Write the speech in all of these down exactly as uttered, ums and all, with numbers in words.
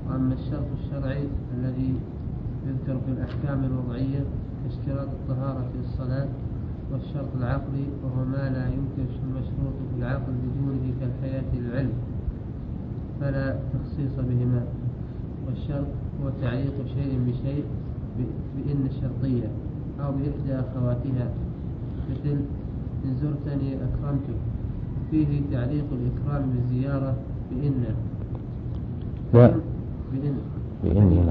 وأما الشرط الشرعي الذي يذكر في الأحكام الوضعية كاشتراط الطهارة في الصلاة، والشرط العقلي وهو ما لا يمكن المشروط في العقل بدونه كالحياة للعلم فلا تخصيص بهما. والشرط هو تعليق شيء بشيء بإن الشرطية أو بإحدى أخواتها، مثل إن زرتني أكرمتك، فيه تعليق الإكرام بالزيارة بإن لا بإن بإن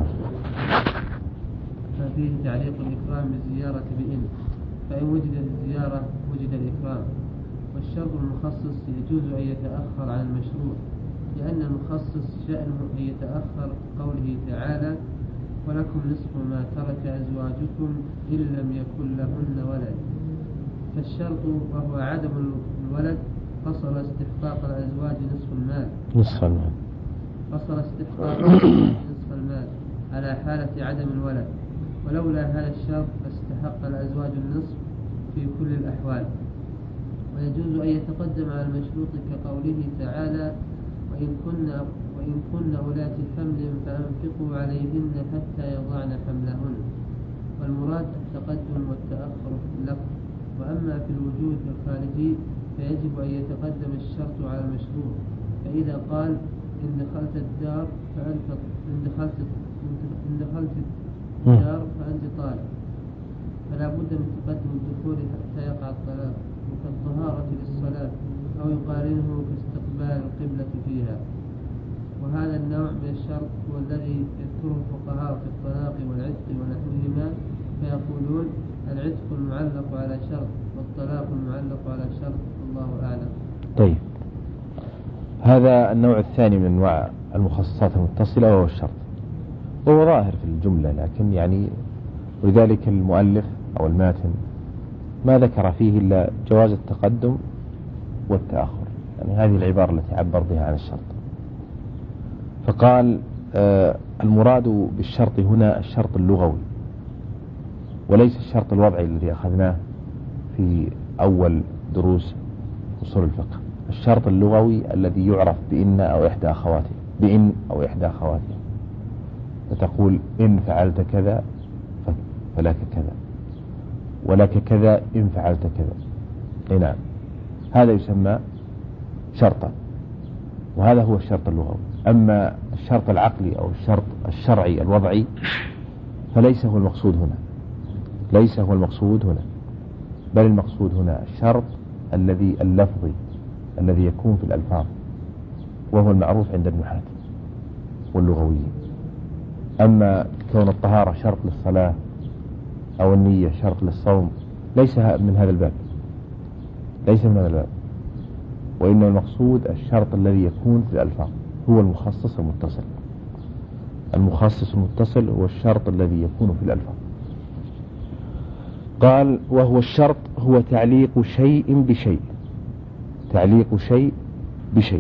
ففيه تعليق الإكرام بالزيارة بإن، فإن وجدت الزيارة وجد الإكرام. والشرط المخصص يجوز أن يتأخر عن المشروط، لأن المخصص شأنه أن يتأخر قوله تعالى ولكم نصف ما ترك أزواجكم إن لم يكن لهن ولد. فالشرط وهو عدم الولد فصل استحقاق الأزواج نصف المال نصف المال فصل استحقاق نصف المال على حالة عدم الولد، ولولا هذا الشرط فاستحق الأزواج النصف في كل الأحوال. ويجوز أن يتقدم على المشروط كقوله تعالى وإن كن وإن كن أولات حمل فأنفقوا عليهن حتى يضعن حملهن، والمراد التقدم والتأخر في اللفظ. وأما في الوجود الخارجي فيجب أن يتقدم الشرط على المشروط، فإذا قال إن دخلت الدار فأنت إن دخلت إن دخلت الدار فأنت طالب، فلا بد من تقدم الدخول حتى يقع الطلاق، وكالطهارة للصلاة، أو يقارنه كاستقبال القبلة فيها. وهذا النوع من الشرط هو الذي يذكره الفقهاء في الطلاق والعتق ونحوهما، فيقولون العتق المعلق على شرط والطلاق المعلق على شرط، الله أعلم. طيب، هذا النوع الثاني من أنواع المخصصات المتصلة وهو الشرط، وهو ظاهر في الجملة، لكن يعني ولذلك المؤلف أو الماتن ما ذكر فيه إلا جواز التقدم والتأخر، يعني هذه العبارة التي عبر بها عن الشرط. فقال آه المراد بالشرط هنا الشرط اللغوي، وليس الشرط الوضعي الذي أخذناه في أول دروس أصول الفقه. الشرط اللغوي الذي يعرف بإن أو إحدى أخواته، بإن أو إحدى أخواته، فتقول إن فعلت كذا فلك كذا، ولك كذا إن فعلت كذا. نعم، هذا يسمى شرطا، وهذا هو الشرط اللغوي. أما الشرط العقلي أو الشرط الشرعي الوضعي فليس هو المقصود هنا، ليس هو المقصود هنا، بل المقصود هنا الشرط الذي اللفظي الذي يكون في الألفاظ، وهو المعروف عند النحاة واللغويين. أما كون الطهارة شرط للصلاة أو النية شرط للصوم ليس من هذا الباب، ليس من هذا الباب، وإنما المقصود الشرط الذي يكون في الألفاظ هو المخصص المتصل. المخصص المتصل هو الشرط الذي يكون في الألفاظ. قال وهو الشرط هو تعليق شيء بشيء، تعليق شيء بشيء.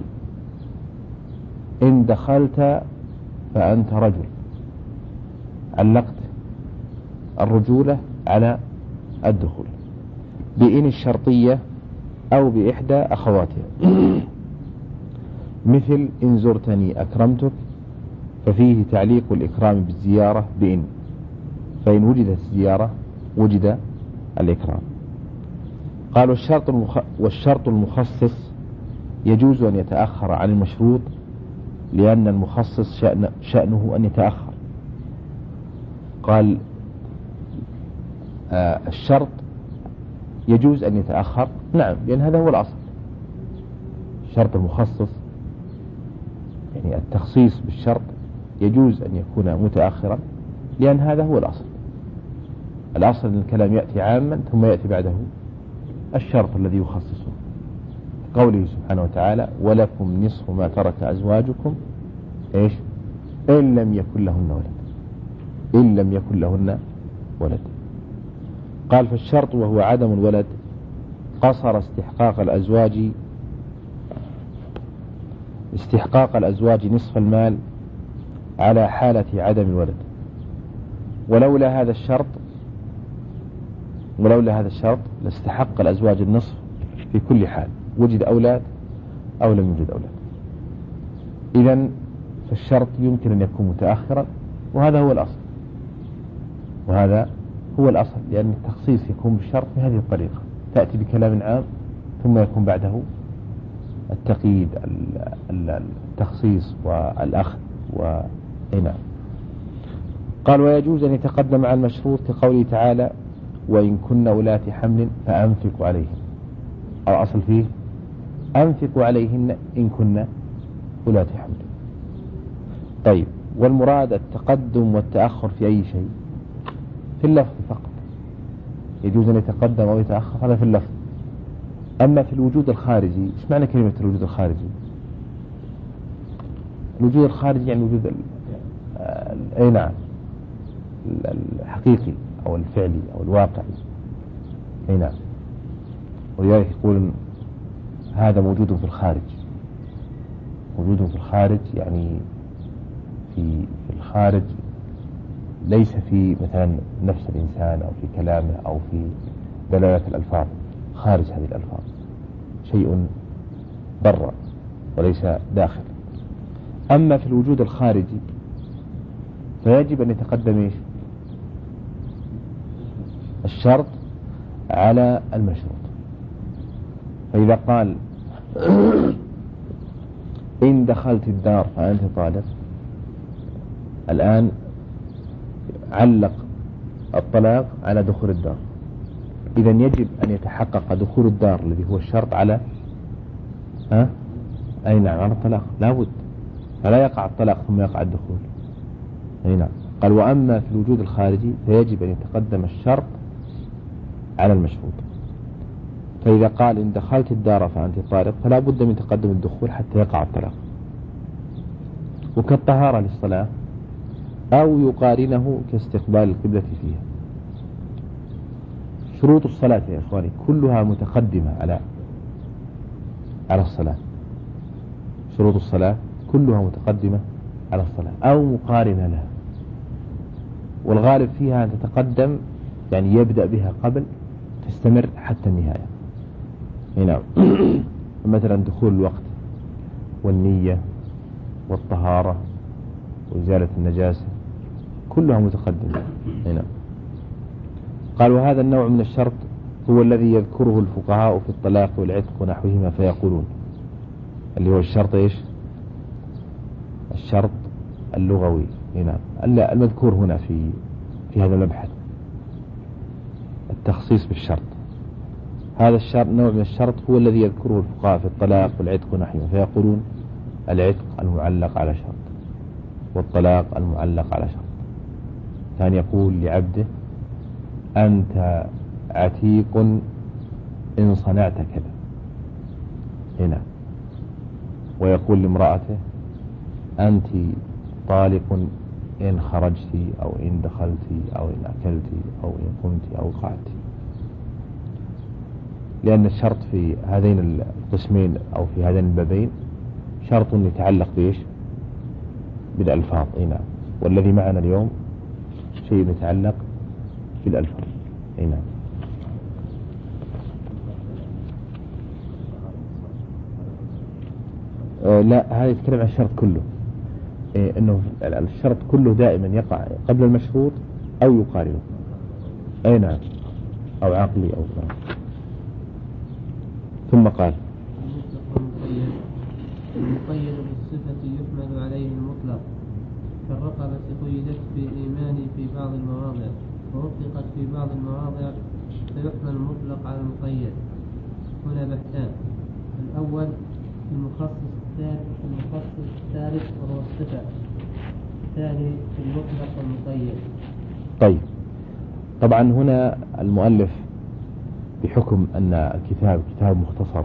إن دخلت فأنت رجل، علقت الرجولة على الدخول بإن الشرطية أو بإحدى أخواتها، مثل إن زرتني أكرمتك، ففيه تعليق الإكرام بالزيارة بإن، فإن وجدت الزيارة وجد الإكرام. قال والشرط, المخ... والشرط المخصص يجوز أن يتأخر عن المشروط، لأن المخصص شأن... شأنه أن يتأخر. قال آه الشرط يجوز أن يتأخر، نعم، لأن هذا هو الأصل. الشرط المخصص يعني التخصيص بالشرط يجوز أن يكون متأخرا، لأن هذا هو الأصل. الأصل أن الكلام يأتي عاما ثم يأتي بعده الشرط الذي يخصصه. قوله سبحانه وتعالى ولكم نصف ما ترك أزواجكم إيش إن لم يكن لهن ولد، إن لم يكن لهن ولد. قال فالشرط وهو عدم الولد قصر استحقاق الأزواج استحقاق الأزواج نصف المال على حالة عدم الولد، ولولا هذا الشرط ولولا هذا الشرط لاستحق الأزواج النصف في كل حال، وجد أولاد أو لم يوجد أولاد. إذن فالشرط يمكن أن يكون متأخرا، وهذا هو الأصل، وهذا هو الأصل، لأن التخصيص يكون بالشرط بهذه الطريقة، تأتي بكلام عام ثم يكون بعده التقييد، التخصيص والأخذ وإناء. قال ويجوز أن يتقدم على المشروط كقوله تعالى وإن كن أولات حمل فأنفقوا عليهن، أو أصل فيه أنفقوا عليهن إن كن أولات حمل. طيب، والمراد التقدم والتأخر في أي شيء؟ في اللفظ فقط، يجوز أن يتقدم أو يتأخر، هذا في اللفظ. أما في الوجود الخارجي، إيش معنى كلمة الوجود الخارجي؟ الوجود الخارجي يعني وجود أي نعم الحقيقي أو الفعلي أو الواقعي، أي نعم. ولذلك يقول هذا موجود في الخارج. موجود في الخارج يعني في الخارج ليس في مثلا نفس الإنسان أو في كلامه أو في دلالة الألفاظ، خارج هذه الألفاظ، شيء برا وليس داخل. أما في الوجود الخارجي فيجب أن يتقدم إيش؟ الشرط على المشروط. فإذا قال إن دخلت الدار فأنت طالق، الآن علق الطلاق على دخول الدار، إذا يجب أن يتحقق دخول الدار الذي هو الشرط على ها؟ أي نعم على الطلاق، لا بد، فلا يقع الطلاق ثم يقع الدخول. أي نعم. قال وأما في الوجود الخارجي فيجب أن يتقدم الشرط على المشروط. فإذا قال إن دخلت الدار فأنت طالق فلا بد من تقدم الدخول حتى يقع الطلاق. وكالطهارة للصلاة أو يقارنه كاستقبال القبلة فيها. شروط الصلاة يا إخواني كلها متقدمة على على الصلاة. شروط الصلاة كلها متقدمة على الصلاة أو مقارنة لها، والغالب فيها أن تتقدم، يعني يبدأ بها قبل تستمر حتى النهاية. هنا مثلا دخول الوقت والنية والطهارة وإزالة النجاسة كلها متقدمة هنا. قال وهذا النوع من الشرط هو الذي يذكره الفقهاء في الطلاق والعتق ونحوهما، فيقولون اللي هو الشرط إيش؟ الشرط اللغوي هنا المذكور هنا في في هذا المبحث، التخصيص بالشرط. هذا الشرط نوع من الشرط هو الذي يذكره الفقهاء في الطلاق والعتق ونحوهما، فيقولون العتق المعلق على شرط والطلاق المعلق على شرط. كان يقول لعبده أنت عتيق إن صنعت كذا هنا، ويقول لامرأته أنت طالق إن خرجت أو إن دخلت أو إن أكلت أو إن قمت أو قعدت، لأن الشرط في هذين القسمين أو في هذين البابين شرط يتعلق بإيش؟ بالألفاظ. هنا والذي معنا اليوم شيء يتعلق بالألفاظ. هنا أه لا، هذا يتكلم عن الشرط كله، إيه انه الشرط كله دائما يقع قبل المشروط او يقارنه. اي نعم، او عقلي او نعم. ثم قال المقيد بالصفة يحمل عليه المطلق، كالرقبة قيدت بالإيمان في بعض المواضع ووفقت في بعض المواضع، فيحمل المطلق على المقيد. هنا بحثان: الأول المخصص الثالث المخصص الثالث وهو الصفة، الثاني المطلق والمقيد. طيب، طبعا هنا المؤلف بحكم أن الكتاب كتاب مختصر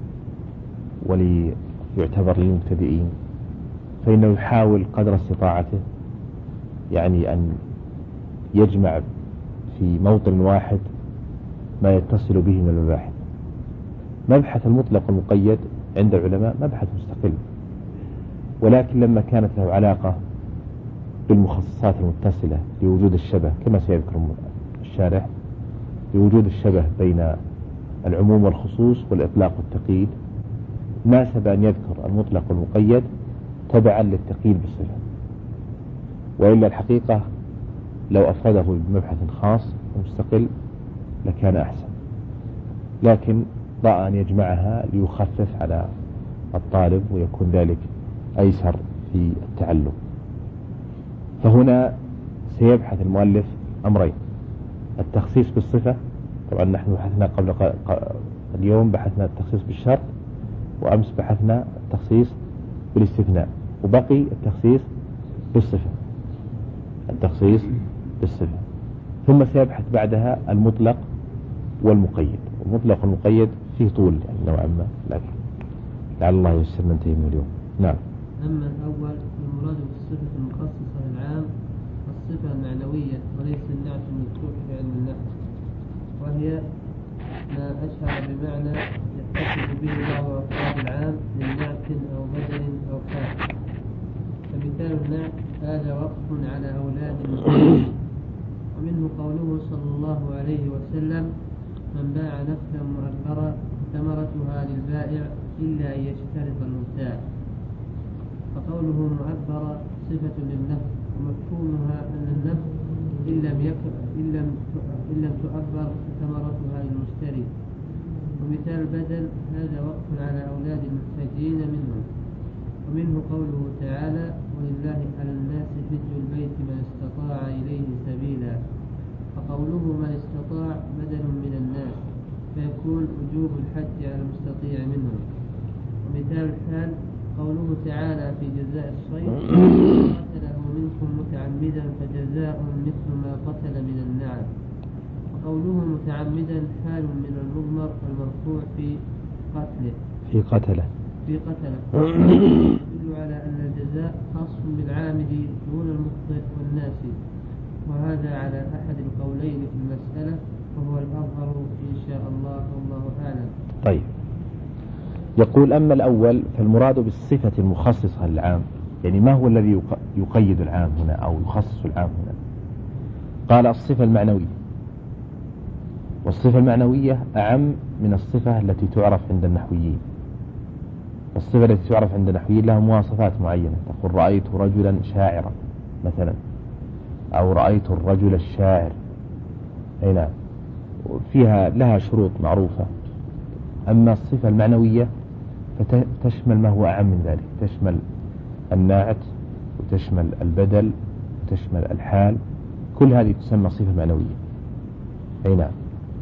وليعتبر للمبتدئين، فإنه يحاول قدر استطاعته يعني أن يجمع في موطن واحد ما يتصل به من المباحث. مبحث المطلق والمقيد عند العلماء مبحث مستقل، ولكن لما كانت له علاقة بالمخصصات المتصلة بوجود الشبه كما سيذكر الشارح، بوجود الشبه بين العموم والخصوص والإطلاق والتقييد، ناسب أن يذكر المطلق والمقيد تبعا للتقييد بالصفة، وإلا الحقيقة لو أفرده بمبحث خاص ومستقل لكان أحسن، لكن رأى أن يجمعها ليخفف على الطالب ويكون ذلك أيسر في التعلم. فهنا سيبحث المؤلف أمرين: التخصيص بالصفة، طبعا نحن بحثنا قبل ق... اليوم بحثنا التخصيص بالشرط، وأمس بحثنا التخصيص بالاستثناء، وبقي التخصيص بالصفة التخصيص بالصفة ثم سيبحث بعدها المطلق والمقيد. والمطلق والمقيد فيه طول يعني نوعا ما، لكن لعل الله ييسر ننتهي من اليوم. نعم. أما الأول المراد بالصفة المخصصة للعام الصفة المعنوية وليس النعت المذكور في علم النحو، وهي ما أشعر بمعنى يتصف به بعض أفراد العام من نعت أو بدل أو حال. فمثال النعت هذا وقف على أولاد المسلمين، ومنه قوله صلى الله عليه وسلم: من باع نخلا مؤبرة ثمرتها للبائع إلا أن يشترط المبتاع. فقوله مؤبرة صفة للنخل، ومفهومها أن النخل إن لم يكن إن لم إن لم تؤبر ثمرتها للمشتري. ومثال البدل هذا وقف على أولاد المحتاجين منهم، ومنه قوله تعالى: ولله على الناس حج البيت من استطاع إليه سبيلا. فقوله من استطاع بدل من الناس، فيكون وجوب الحج على المستطيع منهم. ومثال الحال قوله تعالى في جزاء الصيد: قتله منكم متعمدا فجزاء مثل ما قتل من النعم. وقوله متعمدا حال من المضمر المرفوع في قتله في قتله في قتله يدل على أن الجزاء خاص بالعامل دون المخطئ والناسي، وهذا على أحد القولين في المسألة، وهو الأظهر إن شاء الله والله أعلم. طيب، يقول: أما الأول فالمراد بالصفة المخصصة للعام، يعني ما هو الذي يقيد العام هنا أو يخصص العام هنا؟ قال: الصفة المعنوية. والصفة المعنوية أعم من الصفة التي تعرف عند النحويين. الصفة التي تعرف عند النحويين لها مواصفات معينة، تقول رأيت رجلا شاعرا مثلا، أو رأيت الرجل الشاعر، أي نعم، فيها لها شروط معروفة. أما الصفة المعنوية فتشمل ما هو أعم من ذلك، تشمل الناعت وتشمل البدل وتشمل الحال، كل هذه تسمى صفة معنوية. أي نعم.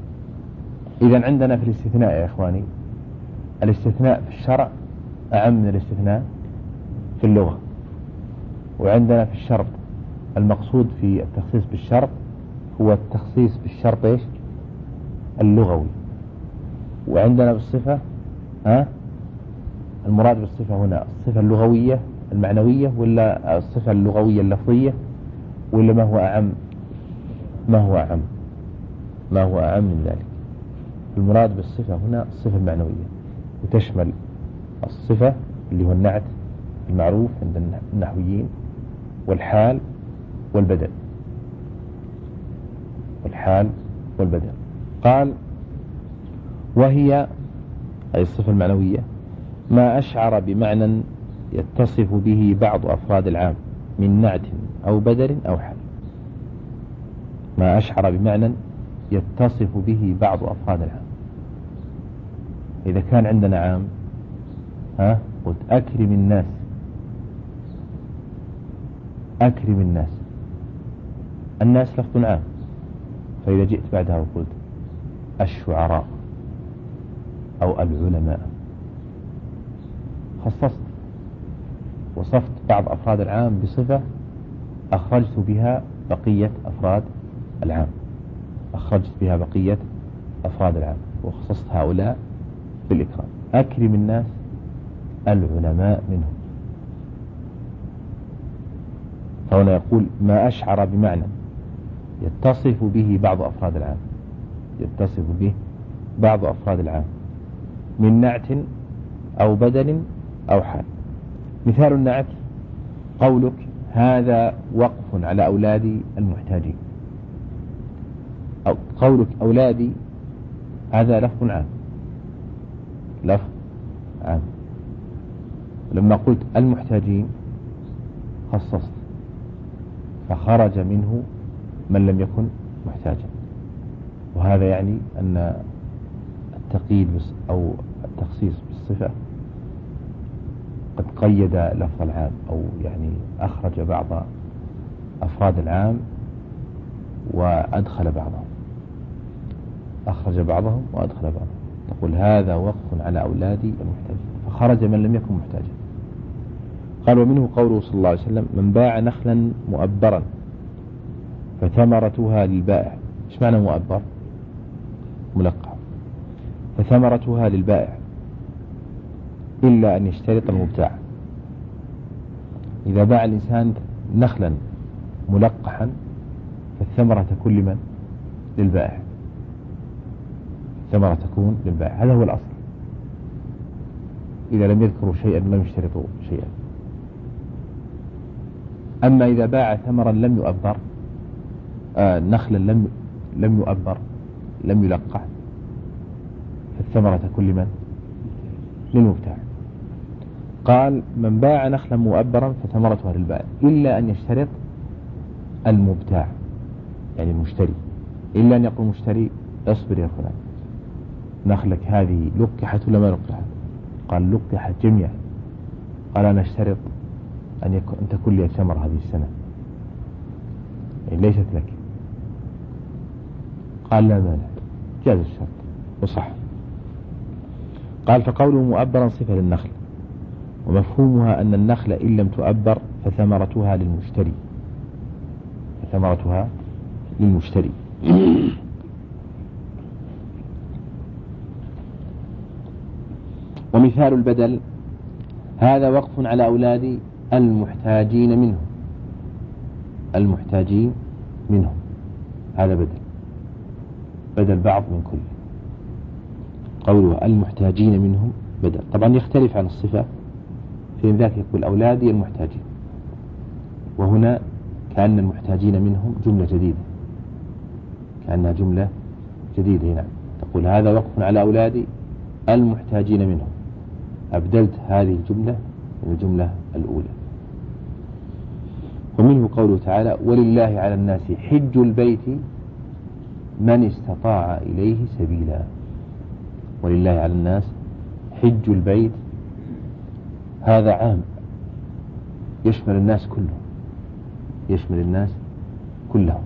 إذن عندنا في الاستثناء يا إخواني، الاستثناء في الشرع أعم من الاستثناء في اللغة. وعندنا في الشرط المقصود في التخصيص بالشرط هو التخصيص بالشرط إيش؟ اللغوي. وعندنا بالصفة ها المراد بالصفة هنا الصفة اللغوية المعنوية ولا الصفة اللغوية اللفظية، ولا ما هو أعم ما هو أعم ما هو أعم من ذلك؟ المراد بالصفة هنا الصفة المعنوية، وتشمل الصفة اللي هو النعت المعروف عند النحويين، والحال والبدل والحال والبدل. قال: وهي أي الصفة المعنوية ما أشعر بمعنى يتصف به بعض أفراد العام من نعت أو بدل أو حال. ما أشعر بمعنى يتصف به بعض أفراد العام. إذا كان عندنا عام ها قلت أكرم الناس، أكرم الناس، الناس لفظ عام. فإذا جئت بعدها وقلت الشعراء أو العلماء، خصصت وصفت بعض أفراد العام بصفة أخرجت بها بقية أفراد العام أخرجت بها بقية أفراد العام وخصصت هؤلاء بالإكرام. أكرم الناس العلماء منهم. فهنا يقول ما أشعر بمعنى يتصف به بعض أفراد العام يتصف به بعض أفراد العام من نعت أو بدل أو حال. مثال النعت قولك هذا وقف على أولادي المحتاجين، أو قولك أولادي هذا لفظ عام لفظ عام. لما قلت المحتاجين خصصت فخرج منه من لم يكن محتاجا، وهذا يعني أن التقييد أو التخصيص بالصفة قد قيد لفظ العام، أو يعني أخرج بعض أفراد العام وأدخل بعضهم، أخرج بعضهم وأدخل بعضهم. تقول هذا وقف على أولادي المحتاجين، فخرج من لم يكن محتاجا. قال ومنه قوله صلى الله عليه وسلم من باع نخلا مؤبرا فثمرتها للبائع. ايش معنى مؤبر؟ ملقح. فثمرتها للبائع إلا أن يشترط المبتاع. إذا باع الإنسان نخلا ملقحا فالثمرة تكون لمن؟ للبائع. الثمرة تكون للبائع، هذا هو الأصل. إذا لم يذكروا شيئا لم يشترطوا شيئا. أما إذا باع ثمرا لم يؤبر، آه نخلا لم لم يؤبر لم يلقح، فالثمرة تكون لمن؟ للمبتاع. قال من باع نخلا مؤبرا فثمرتها للبائع إلا أن يشترط المبتاع، يعني المشتري، إلا أن يقول المشتري اصبر يا فلان، نخلك هذه لقحت ولا ما لقحت؟ قال لقحت جميعا. قال أنا اشترط أن, يكون أن تكون لي ثمر هذه السنة، يعني ليست لك. قال لا مانع، جاز الشرط وصح. قال فقوله مؤبرا صفة للنخل، ومفهومها أن النخل إن لم تؤبر فثمرتها للمشتري، فثمرتها للمشتري. ومثال البدل هذا وقف على أولاد المحتاجين منهم، المحتاجين منهم هذا بدل، بدل بعض من كل. قوله المحتاجين منهم بدل طبعا يختلف عن الصفة، في ذاك يقول أولادي المحتاجين، وهنا كأن المحتاجين منهم جملة جديدة، كأنها جملة جديدة هنا. تقول هذا وقف على أولادي المحتاجين منهم، أبدلت هذه الجملة من الجملة الأولى. ومنه قوله تعالى ولله على الناس حج البيت من استطاع إليه سبيلا. ولله على الناس حج البيت، هذا عام يشمل الناس كلهم، يشمل الناس كلهم.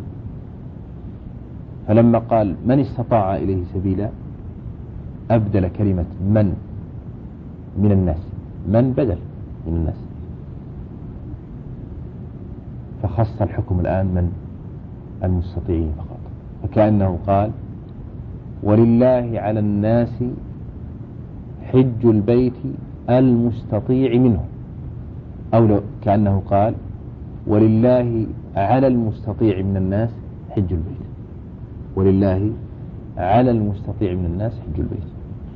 فلما قال من استطاع إليه سبيلا أبدل كلمة من من الناس، من بدل من الناس، فخص الحكم الآن من المستطيعين فقط. فكأنه قال ولله على الناس حج البيت المستطيع منهم، أو لو كأنه قال ولله على المستطيع من الناس حج البيت، ولله على المستطيع من الناس حج البيت.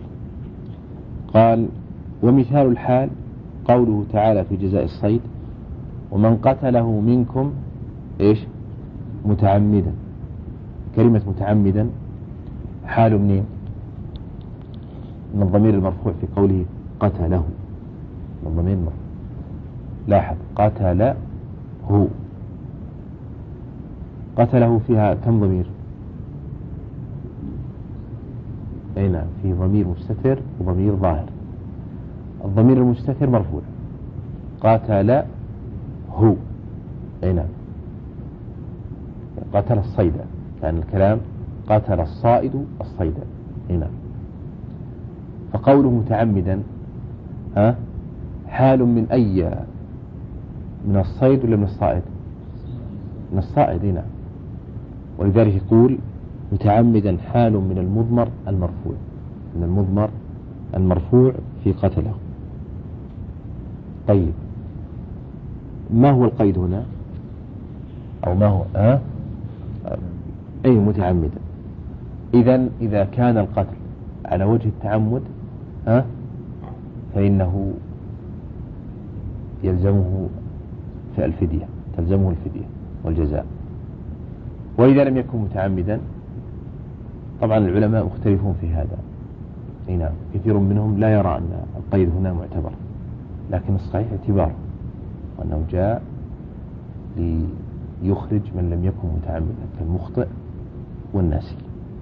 قال ومثال الحال قوله تعالى في جزاء الصيد ومن قتله منكم إيش متعمدا. كلمة متعمدا حال منين؟ من الضمير المرفوع في قوله قتله، من الضمير المرفوع. لاحظ قتله، قتله فيها كم ضمير؟ أي نعم، في ضمير مستتر وضمير ظاهر. الضمير المستتر مرفوع قتل هو، أي نعم، قتل الصيد، كان الكلام قتل الصائد الصيد، أي نعم. فقوله متعمدا ها حال من أي؟ من الصيد ولا من الصائد؟ من الصائد، أي نعم. ولذلك يقول متعمدا حال من المضمر المرفوع، من المضمر المرفوع في قتله. طيب ما هو القيد هنا؟ أو ما هو ها؟ أي متعمدا. إذن إذا كان القتل على وجه التعمد ها فإنه يلزمه في الفدية، تلزمه الفدية والجزاء. وإذا لم يكن متعمدا طبعا العلماء مختلفون في هذا، أي نعم، كثير منهم لا يرى أن القيد هنا معتبر، لكن الصحيح اعتباره، وأنه جاء ليخرج من لم يكن متعمدا كالمخطئ والناسي.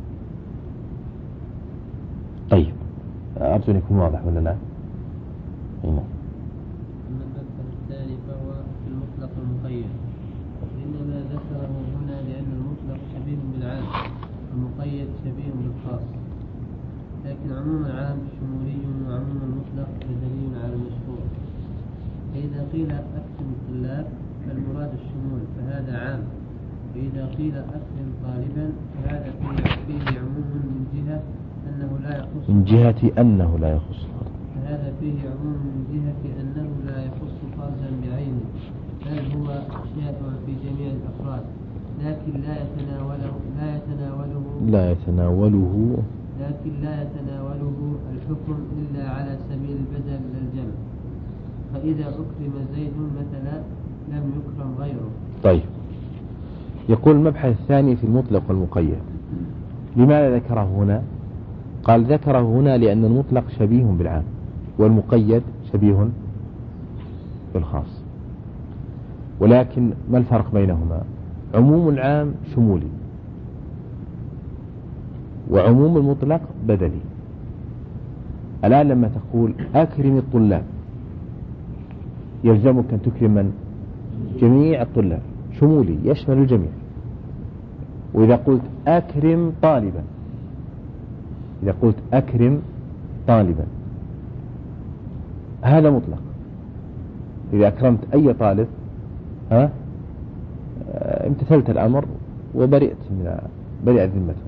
طيب أرجو أن يكون واضح ولا لا؟ أما المذكر الثاني فهو في المطلق المقيد، إنما ذكره هنا لأن المطلق شبيه بالعام والمقيد شبيه بالخاص، لكن عموم العام شمولي وعموم المطلق بدليل على المشهور. فإذا قيل أكرم الطلاب فالمراد الشمول فهذا عام، وإذا قيل أكرم طالبا فهذا فيه عموم من جهة أنه لا يخص من جهة أنه لا يخص فهذا فيه عموم من جهة أنه لا يخص فردا بعينه، بل هو شائع في جميع الأفراد، لكن لا يتناوله لا يتناوله لا يتناوله لكن لا يتناوله الحكم إلا على سبيل البدل للجمع. فإذا أكرم زيد مثلا لم يكرم غيره. طيب يقول المبحث الثاني في المطلق والمقيد. لماذا ذكره هنا؟ قال ذكره هنا لأن المطلق شبيه بالعام والمقيد شبيه بالخاص، ولكن ما الفرق بينهما؟ عموم العام شمولي وعموم المطلق بدلي. الآن لما تقول أكرم الطلاب يلزمك أن تكرم من؟ جميع الطلاب، شمولي يشمل الجميع. وإذا قلت أكرم طالبا إذا قلت أكرم طالبا هذا مطلق، إذا أكرمت أي طالب ها امتثلت الأمر وبرئت من برئت ذمته.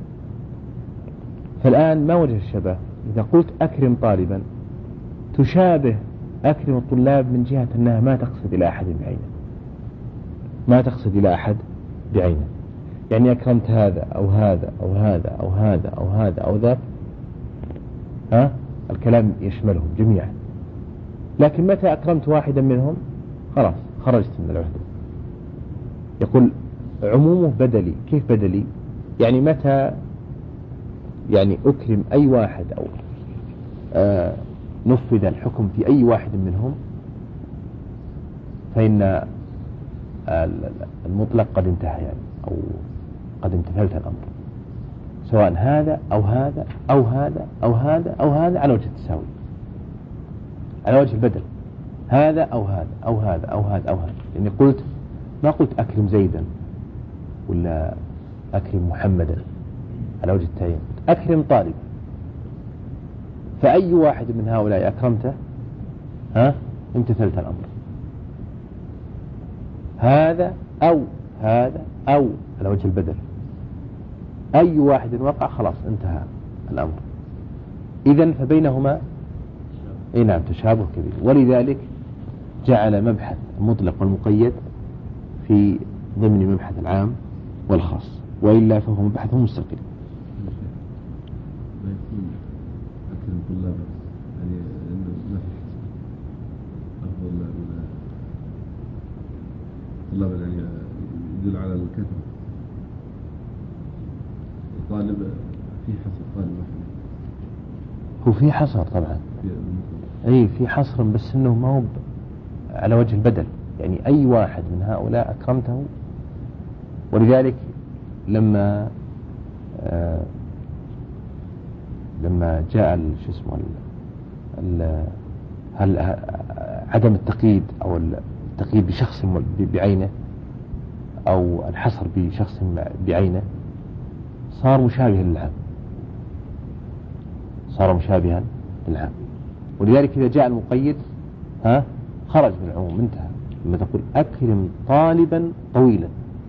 فالآن ما وجه الشبه؟ إذا قلت أكرم طالبا تشابه أكرم الطلاب من جهة أنها ما تقصد إلى أحد بعينه ما تقصد إلى أحد بعينه يعني أكرمت هذا أو هذا أو هذا أو هذا أو هذا أو ذاك، ها الكلام يشملهم جميعا. لكن متى أكرمت واحدا منهم خلاص خرجت من العهدة. يقول عمومه بدلي. كيف بدلي؟ يعني متى يعني أكرم أي واحد أو آه نفذ الحكم في أي واحد منهم فإن المطلق قد انتهى يعني أو قد امتثلت الأمر، سواء هذا أو هذا أو هذا أو هذا أو هذا على وجه التساوي، على وجه البدل، هذا أو هذا أو هذا أو هذا أو هذا. لأني يعني قلت ما قلت أكرم زيدا ولا أكرم محمدا على وجه التعيين، أكرم طالب، فأي واحد من هؤلاء أكرمته ها امتثلت الأمر، هذا أو هذا أو على وجه البدل، أي واحد وقع خلاص انتهى الأمر. إذن فبينهما اي نعم تشابه كبير، ولذلك جعل مبحث المطلق والمقيد في ضمن مبحث العام والخاص، وإلا فهو مبحث مستقل. ما يكون أكرم طلاب يعني ما في أفضل طلاب يعني يدل على الكثرة. طالب في حصر طالب واحد هو في حصر طبعا اي في حصر، بس انه ما هو على وجه البدل، يعني اي واحد من هؤلاء اكرمته. ولذلك لما آه لما جاء شو اسمه هل عدم التقييد او التقييد بشخص بعينه او الحصر بشخص بعينه صار مشابها للعام صار مشابها للعام. ولذلك إذا جاء المقيد ها خرج من العموم انتهى. لما تقول أكرم طالبا طويلا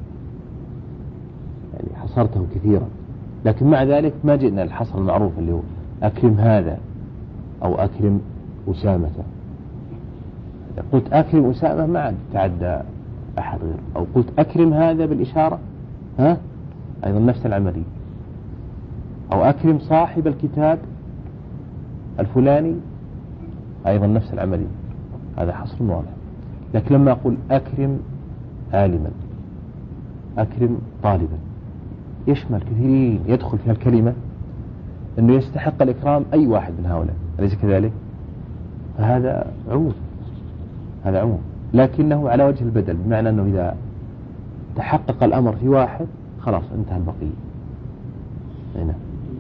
يعني حصرته كثيرا، لكن مع ذلك ما جئنا الحصر المعروف اللي هو أكرم هذا أو أكرم أسامة. إذا قلت أكرم أسامة ما عاد تعدى أحد غيره، أو قلت أكرم هذا بالإشارة ها أيضا نفس العملية، أو أكرم صاحب الكتاب الفلاني أيضا نفس العملية، هذا حصر واضح. لكن لما أقول أكرم عالما أكرم طالبا يشمل كثيرين، يدخل في الكلمة أنه يستحق الإكرام أي واحد من هؤلاء، أليس كذلك؟ فهذا عموم هذا عموم لكنه على وجه البدل، بمعنى أنه إذا تحقق الأمر في واحد خلاص انتهى البقية. هنا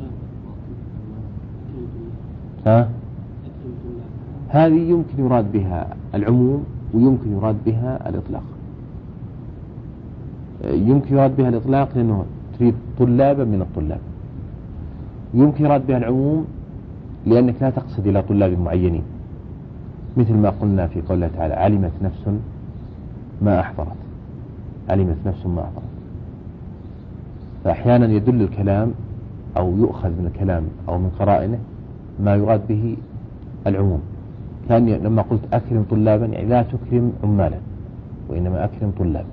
ها؟ هذه يمكن يراد بها العموم ويمكن يراد بها الإطلاق. يمكن يراد بها الإطلاق لأنه تريد طلابا من الطلاب، يمكن يراد بها العموم لأنك لا تقصد إلى طلاب معينين، مثل ما قلنا في قوله تعالى علمت نفس ما أحضرت، علمت نفس ما أحضرت. فأحيانا يدل الكلام أو يؤخذ من الكلام أو من قرائنه ما يراد به العموم. كان لما قلت أكرم طلابا يعني لا تكرم عمالا وإنما أكرم طلابا،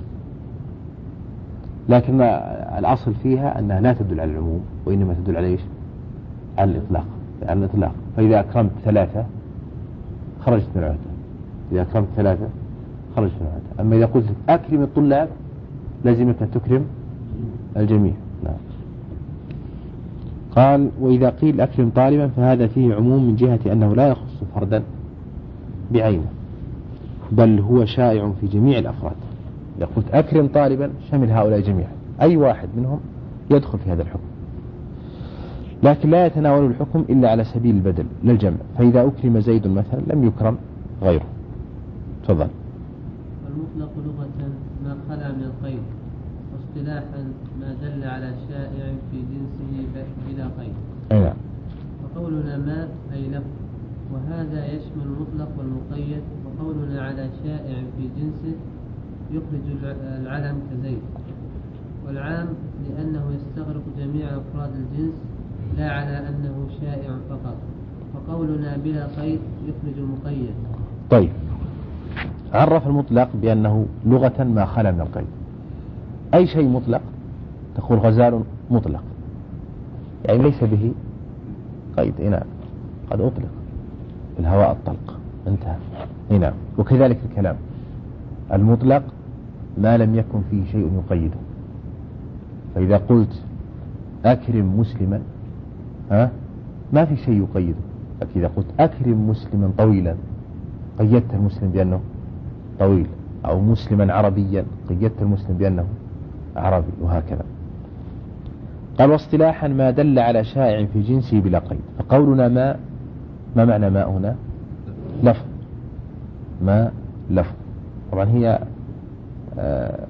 لكن الأصل فيها أنها لا تدل على العموم وإنما تدل على إيش؟ على الإطلاق، على الإطلاق. فإذا أكرمت ثلاثة خرجت من العهدة، إذا أكرمت ثلاثة خرجت من العهدة. أما إذا قلت أكرم الطلاب لازمك أن تكرم الجميع. نعم. قال وإذا قيل أكرم طالبا فهذا فيه عموم من جهة أنه لا يخص فردا بعينه، بل هو شائع في جميع الأفراد. إذا قلت أكرم طالبا شمل هؤلاء جميعا، أي واحد منهم يدخل في هذا الحكم، لكن لا يتناول الحكم إلا على سبيل البدل للجمع. فإذا أكرم زيد مثلا لم يكرم غيره. تفضل. والمطلق لغة ما خلا من القيد، واصطلاحا ما دل على شائع في جنسه بلا قيد. أي. وقولنا ما أي لفظ، وهذا يشمل المطلق والمقيد. وقولنا على شائع في جنسه يخرج العلم كزيد، والعام لأنه يستغرق جميع أفراد الجنس لا على أنه شائع فقط. وقولنا بلا قيد يخرج المقيد. طيب، عرف المطلق بأنه لغة ما خلا من القيد. أي شيء مطلق تقول غزال مطلق، يعني ليس به قيد. نعم، قد أطلق الهواء الطلق انتهى. نعم. وكذلك الكلام المطلق ما لم يكن فيه شيء يقيده. فإذا قلت أكرم مسلما ها ما في شيء يقيده. لكن إذا قلت أكرم مسلما طويلا قيدت المسلم بأنه طويل، أو مسلما عربيا قيدت المسلم بأنه عربي، وهكذا. قال واصطلاحا ما دل على شائع في جنسه بلا قيد. فقولنا ما ما معنى ما هنا؟ لفظ. ما لفظ. طبعا هي آه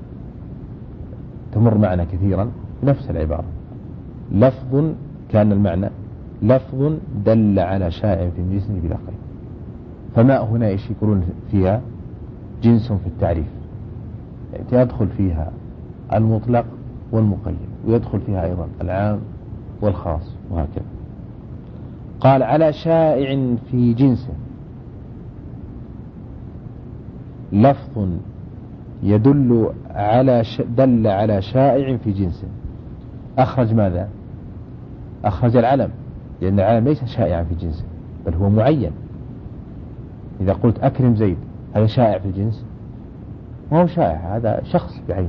تمر معنا كثيرا نفس العبارة، لفظ كان المعنى لفظ دل على شائع في جنسه بلا قيد. فما هنا ايش يقولون فيها؟ جنس في التعريف، يعني يدخل فيها المطلق والمقيد، ويدخل فيها أيضا العام والخاص، وهكذا. قال على شائع في جنسه لفظ يدل على ش... دل على شائع في جنسه. أخرج ماذا؟ أخرج العلم، لأن العلم ليس شائعا في جنسه بل هو معين. إذا قلت أكرم زيد هذا شائع في الجنس؟ ما هو شائع، هذا شخص بعينه.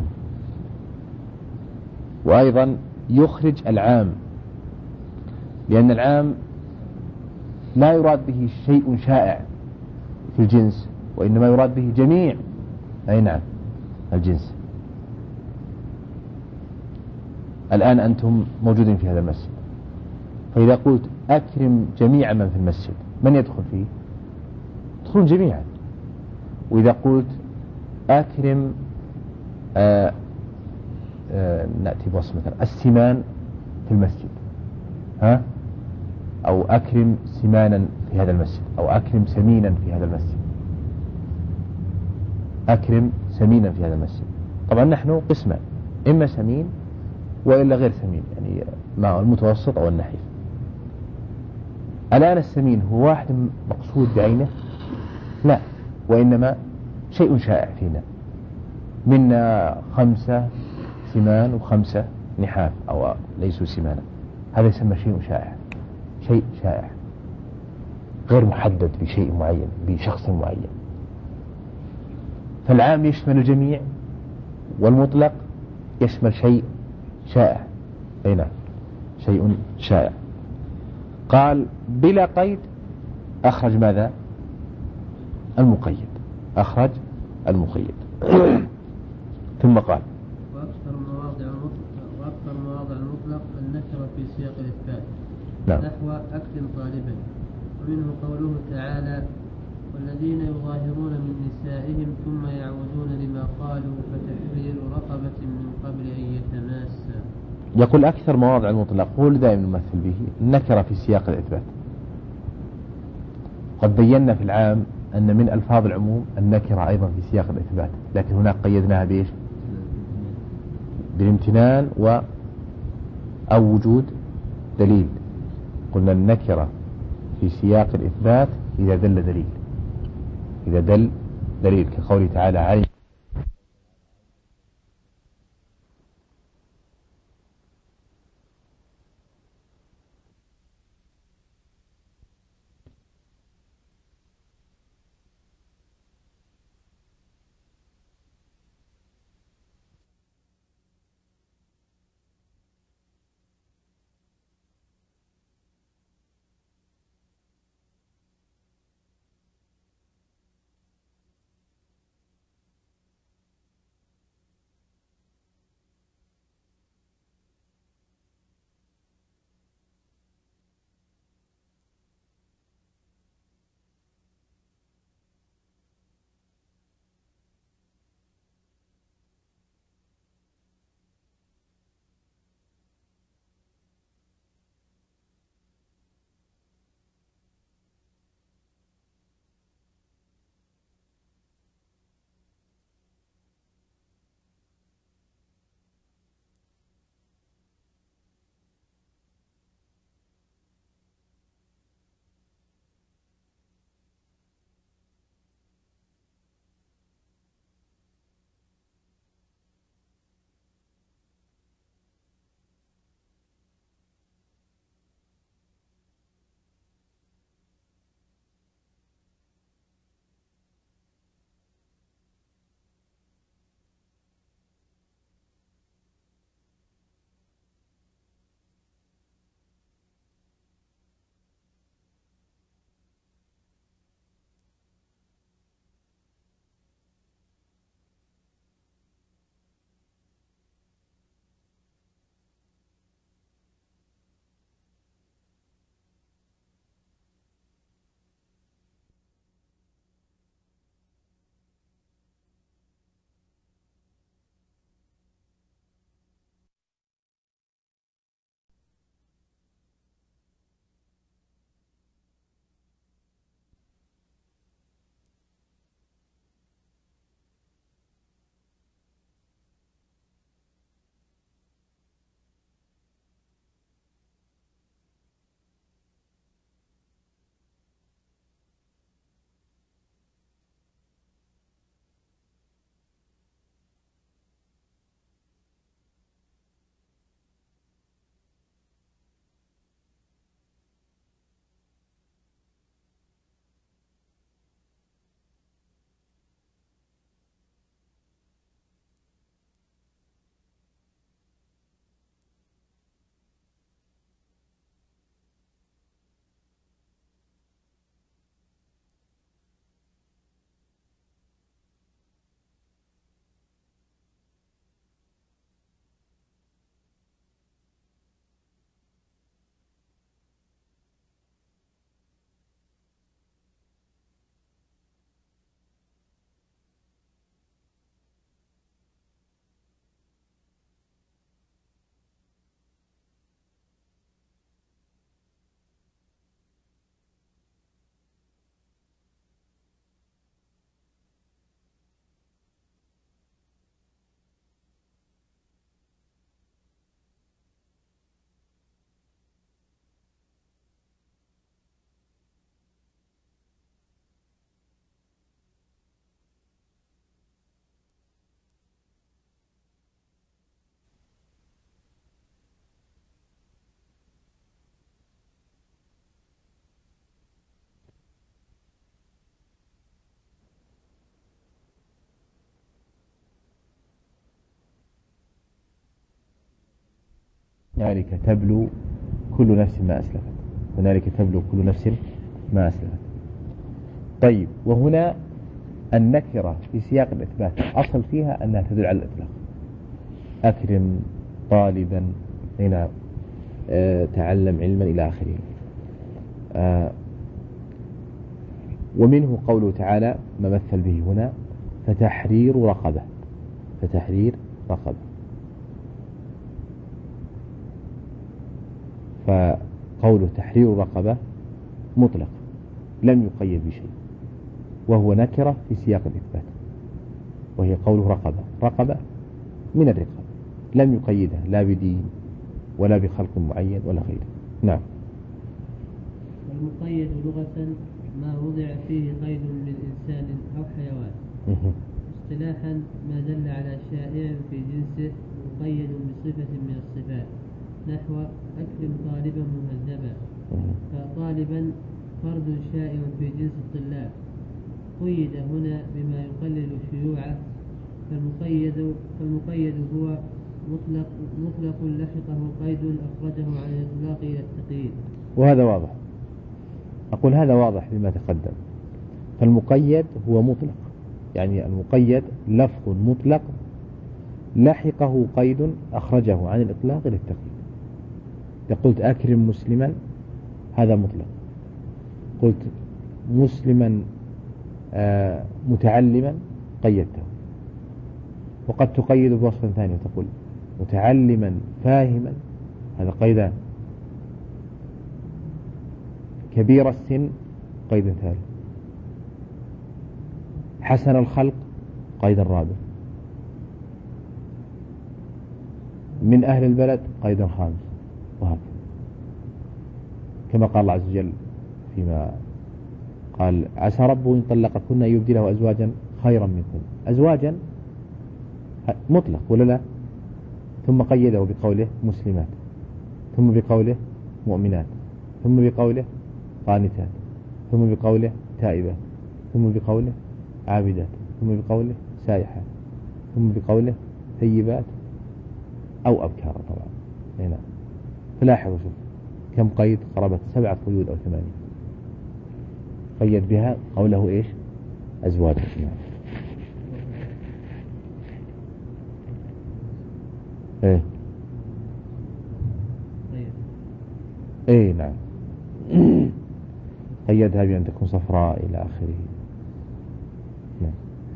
وأيضا يخرج العام، لأن العام لا يراد به شيء شائع في الجنس، وإنما يراد به جميع أي نعم الجنس. الآن أنتم موجودين في هذا المسجد، فإذا قلت أكرم جميع من في المسجد من يدخل فيه؟ يدخلون جميعا. وإذا قلت أكرم آآ آآ نأتي بوصف مثلا السمان في المسجد ها، أو أكرم سمانا في هذا المسجد، أو أكرم سمينا في هذا المسجد، أكرم سمينا في هذا المسجد. طبعا نحن قسمان، إما سمين وإلا غير سمين، يعني مع المتوسط أو النحيف. الآن السمين هو واحد مقصود بعينه؟ لا، وإنما شيء شائع فينا، منا خمسة سمان وخمسة نحاف أو ليسوا سمانا، هذا يسمى شيء شائع، شيء شائع غير محدد بشيء معين بشخص معين. فالعام يشمل الجميع والمطلق يشمل شيء شائع. أي نعم، شيء شائع. قال بلا قيد أخرج ماذا؟ المقيد. أخرج المقيد. ثم قال وأكثر مواضع المطلق وأكثر مواضع المطلق النكرة في سياق الإثبات نعم. نحو أكرم طالبا، ومنه قوله تعالى والذين يظاهرون من نسائهم ثم يعودون لما قالوا فتحرير رقبة من قبل أن يتماسا. يقول أكثر مواضع المطلق هو دائما نمثل به النكرة في سياق الإثبات. قد بينا في العام أن من ألفاظ العموم النكرة أيضا في سياق الإثبات، لكن هناك قيدناها بإيش؟ بالامتنان و أو وجود دليل. قلنا النكرة في سياق الإثبات إذا دل دليل، إذا دل دليل كقوله تعالى علم. هنالك تبلو كل نفس ما أسلفت، هنالك تبلو كل نفس ما أسلفت. طيب، وهنا النكرة في سياق الإثبات أصل فيها أنها تدل على الإطلاق. أكرم طالبا هنا، أه تعلم علما إلى آخره. أه ومنه قوله تعالى ما مثل به هنا فتحرير رقبة، فتحرير رقبة. فقوله تحرير رقبة مطلق لم يقيد بشيء، وهو نكرة في سياق الإثبات، وهي قوله رقبة، رقبة من الرقاب لم يقيدها لا بدين ولا بخلق معين ولا غيره. نعم. والمقيد لغة ما وضع فيه قيد للإنسان أو حيوان. اصطلاحا ما دل على شائع في جنسه مقيد بصفة من الصفات، نحو أكرم طالبا مهذبا، فطالبا فرد شائع في جنس الطلاب، قيد هنا بما يقلل شيوعه. فالمقيد فالمقيد هو مطلق مطلق لحقه قيد أخرجه عن الإطلاق إلى التقييد. وهذا واضح، أقول هذا واضح بما تقدم. فالمقيد هو مطلق، يعني المقيد لفظ مطلق لحقه قيد أخرجه عن الإطلاق إلى التقييد. إذا قلت أكرم مسلما هذا مطلق، قلت مسلما آه متعلما قيدته. وقد تقيد بوصف ثاني وتقول متعلما فاهما، هذا قيدان. كبير السن قيد ثالث، حسن الخلق قيد رابع، من أهل البلد قيد خامس، وهكذا كما قال الله عز وجل فيما قال عسى ربه إن طلقكن يبدله أزواجا خيرا منكن. أزواجا مطلق ولا لا؟ ثم قيده بقوله مسلمات، ثم بقوله مؤمنات، ثم بقوله قانتات، ثم بقوله تائبات، ثم بقوله عابدات، ثم بقوله سائحات، ثم بقوله ثيبات أو أبكار. طبعا هنا فلاحظوا شوف كم قيد، قرابة سبعة قيود أو ثمانية قيد بها قوله إيش؟ أزواج. إيه إيه نعم. قيدها بأن تكون صفراء إلى آخره. نعم.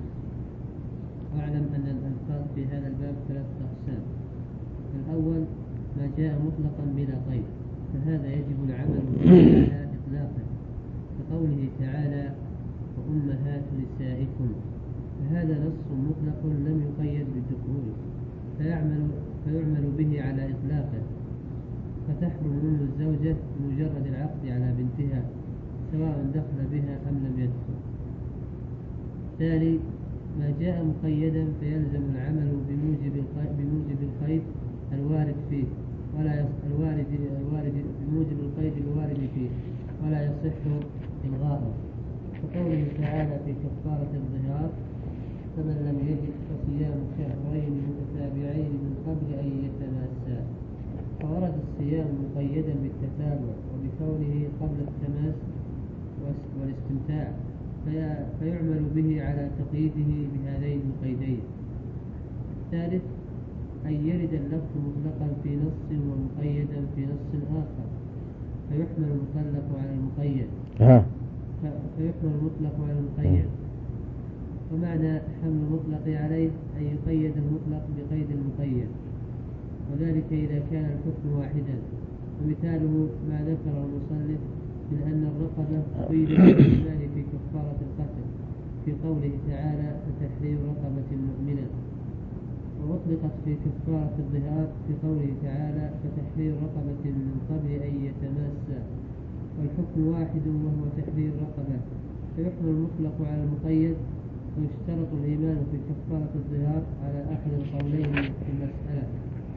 واعلم أن الألفاظ في هذا الباب ثلاثة أقسام. الأول ما جاء مطلقا بلا قيد، فهذا يجب العمل به على إطلاقه، كقوله تعالى وأمهات نسائكم، فهذا نص مطلق لم يقيد بالدخول، فيعمل, فيعمل به على إطلاقه، فتحرم أم الزوجة بمجرد العقد على بنتها سواء دخل بها أم لم يدخل. ثاني ما جاء مقيدا فيلزم العمل بموجب بموجب القيد الوارد فيه ولا الوارد الوارد بموجب القيد الوارد فيه ولا يصح إلغاؤه، كقوله تعالى في كفارة الظهار فمن لم يجد فصيام شهرين متتابعين من قبل أن يتماسا، فورد الصيام مقيدا بالتتابع وبكونه قبل التماس والاستمتاع، فيعمل به على تقييده بهذين القيدين. الثالث أن يرد اللفظ مطلقا في نص ومقيدا في نص آخر، فيحمل المطلق على المقيد فيحمل المطلق على المقيد. ومعنى حمل المطلق عليه أن يقيد المطلق بقيد المقيد، وذلك إذا كان الحكم واحدا. ومثاله ما ذكره المصنف من أن الرقبة قيدت بالإيمان في كفارة القتل في قوله تعالى فتحرير رقبة مؤمنة، وأطلقت في كفارة الظهار في قوله تعالى فتحرير رقبة من قبل أن يتماسا، والحكم واحد وهو تحرير رقبة، فيحمل المطلق على المقيد، ويشترط الإيمان في كفارة الظهار على أحد القولين في المسألة.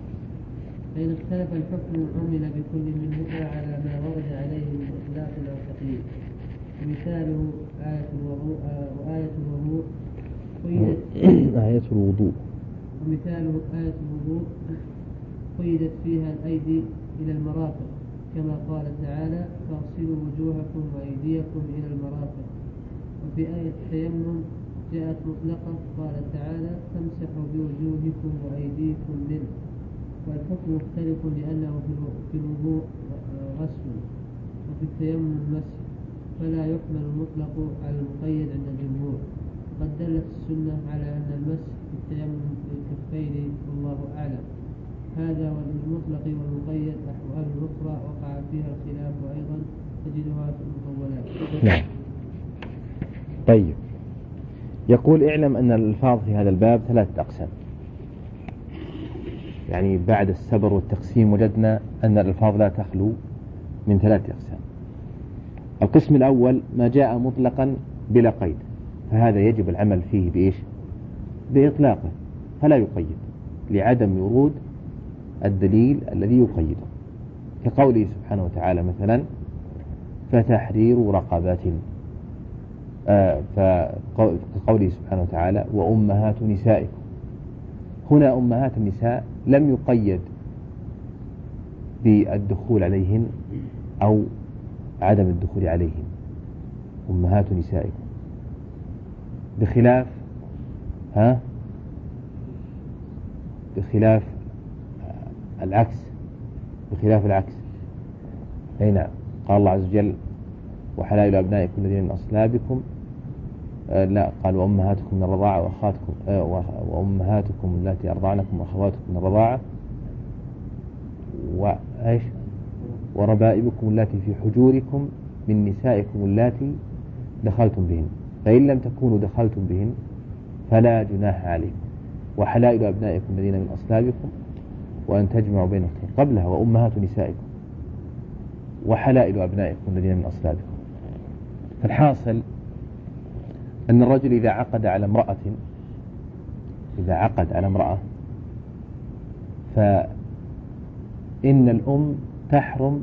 فإن اختلف الحكم عمل بكل منهما على ما ورد عليه من إطلاق أو تقييد. ومثاله آية الوضوء وآية الوضوء قيدت آية الوضوء ومثاله آية الوضوء قيدت فيها الأيدي إلى المرافق، كما قال تعالى فاغسلوا وجوهكم وأيديكم إلى المرافق. وفي آية التيمم جاءت مطلقة قال تعالى فامسحوا بوجوهكم وأيديكم منه، والحكم مختلف لأنه في الوضوء غسل وفي التيمم مسح، فلا يحمل المطلق على المقيد عند الجمهور. قد دلت السنة على أن المسح في التيمم بالكفين والله أعلم. هذا وللمطلق والمقيد أحوال أخرى وقع فيها الخلاف وأيضا تجدها في المطولات. نعم. طيب، يقول اعلم أن الألفاظ في هذا الباب ثلاثة أقسام. يعني بعد السبر والتقسيم وجدنا أن الألفاظ لا تخلو من ثلاثة أقسام. القسم الأول ما جاء مطلقا بلا قيد، فهذا يجب العمل فيه بإيش؟ بإطلاقه، فلا يقيد لعدم ورود الدليل الذي يقيده، كقوله سبحانه وتعالى مثلا فتحرير رقبات، آه فقوله سبحانه وتعالى وأمهات نسائكم. هنا أمهات النساء لم يقيد بالدخول عليهن أو عدم الدخول عليهن، أمهات نسائكم، بخلاف ها بخلاف العكس بخلاف العكس أي نعم. قال الله عز وجل وحلائل أبنائكم الذين من أصلابكم، آه لا قال وأمهاتكم من الرضاعة وأخواتكم آه وأمهاتكم التي أرضعنكم وأخواتكم من الرضاعة وإيش وربائبكم التي في حجوركم من نسائكم التي دخلتم بهن، فإن لم تكونوا دخلتم بهن فلا جناح عليكم، وحلائل أبنائكم الذين من أصلابكم، وأن تجمعوا بين اختين قبلها وأمهات نسائكم وحلائل أبنائكم الذين من أصلابكم. فالحاصل أن الرجل إذا عقد على امرأة إذا عقد على امرأة فإن الأم تحرم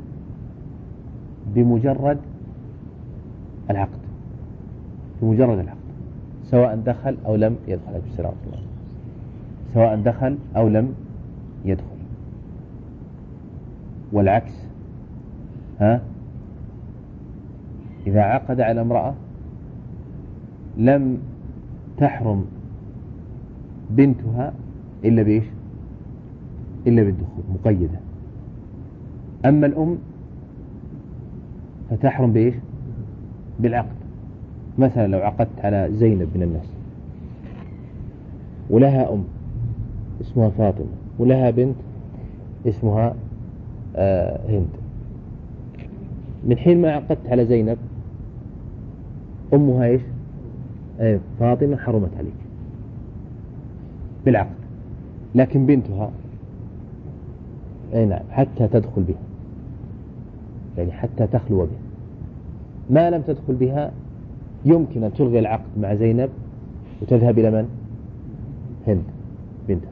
بمجرد العقد بمجرد العقد سواء دخل أو لم يدخل بالسلام الله سواء دخل أو لم يدخل. والعكس ها إذا عقد على امرأة لم تحرم بنتها إلا بإيش إلا بالدخول مقيدة. أما الأم فتحرم بإيش بالعقد. مثلا لو عقدت على زينب من الناس ولها أم اسمها فاطمة ولها بنت اسمها آه هند، من حين ما عقدت على زينب أمها إيش آه فاطمة حرمت عليك بالعقد، لكن بنتها أي نعم حتى تدخل بها، يعني حتى تخلو بها. ما لم تدخل بها يمكن أن تلغي العقد مع زينب وتذهب إلى من؟ هند بنتها.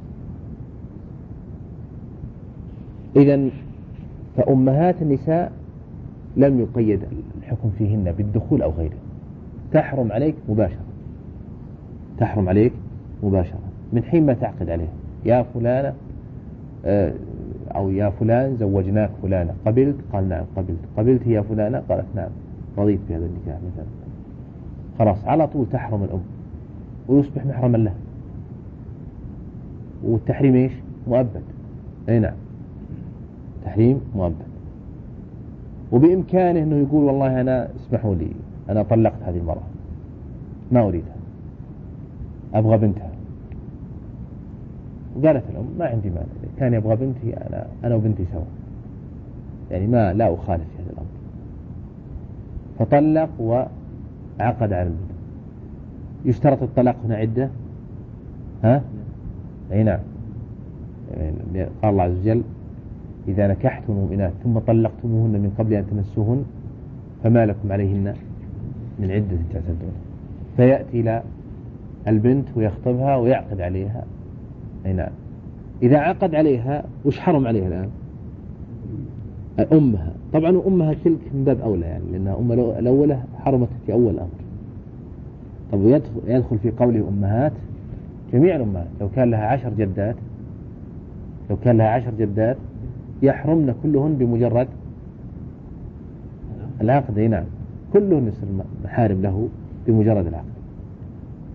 إذن فأمهات النساء لم يقيد الحكم فيهن بالدخول أو غيره، تحرم عليك مباشرة تحرم عليك مباشرة من حين ما تعقد عليه يا فلانة أو يا فلان زوجناك فلانة، قبلت؟ قال نعم قبلت. قبلت يا فلانة؟ قالت نعم رضيت بهذا النكاح مثلا. خلاص على طول تحرم الأم ويصبح محرما له، والتحريم إيش مؤبد. أي نعم تحريم مؤبد. وبإمكانه أنه يقول والله أنا اسمحوا لي أنا طلقت هذه المرأة ما أريدها أبغى بنتها. قالت الأم ما عندي مانع، كان يبغى بنتي أنا أنا وبنتي سوا، يعني ما لا أخالف في هذا الأمر. فطلق وعقد على البنت. يشترط الطلاق هنا عدة ها؟ أي نعم. يعني قال الله عز وجل إذا نكحتم المؤمنات ثم طلقتموهن من قبل أن تمسوهن فما لكم عليهن من عدة تعتدون. فيأتي إلى البنت ويخطبها ويعقد عليها. أي نعم. إذا عقد عليها وش حرم عليها الآن؟ أمها. طبعا أمها تلك من باب أولى، يعني لأنها أم الأولى حرمت في أول الأمر. طب يدخل, يدخل في قوله أمهات جميع الأمهات. لو كان لها عشر جدات لو كان لها عشر جدات يحرمن كلهن بمجرد العقد. نعم كلهن يصير محارم له بمجرد العقد.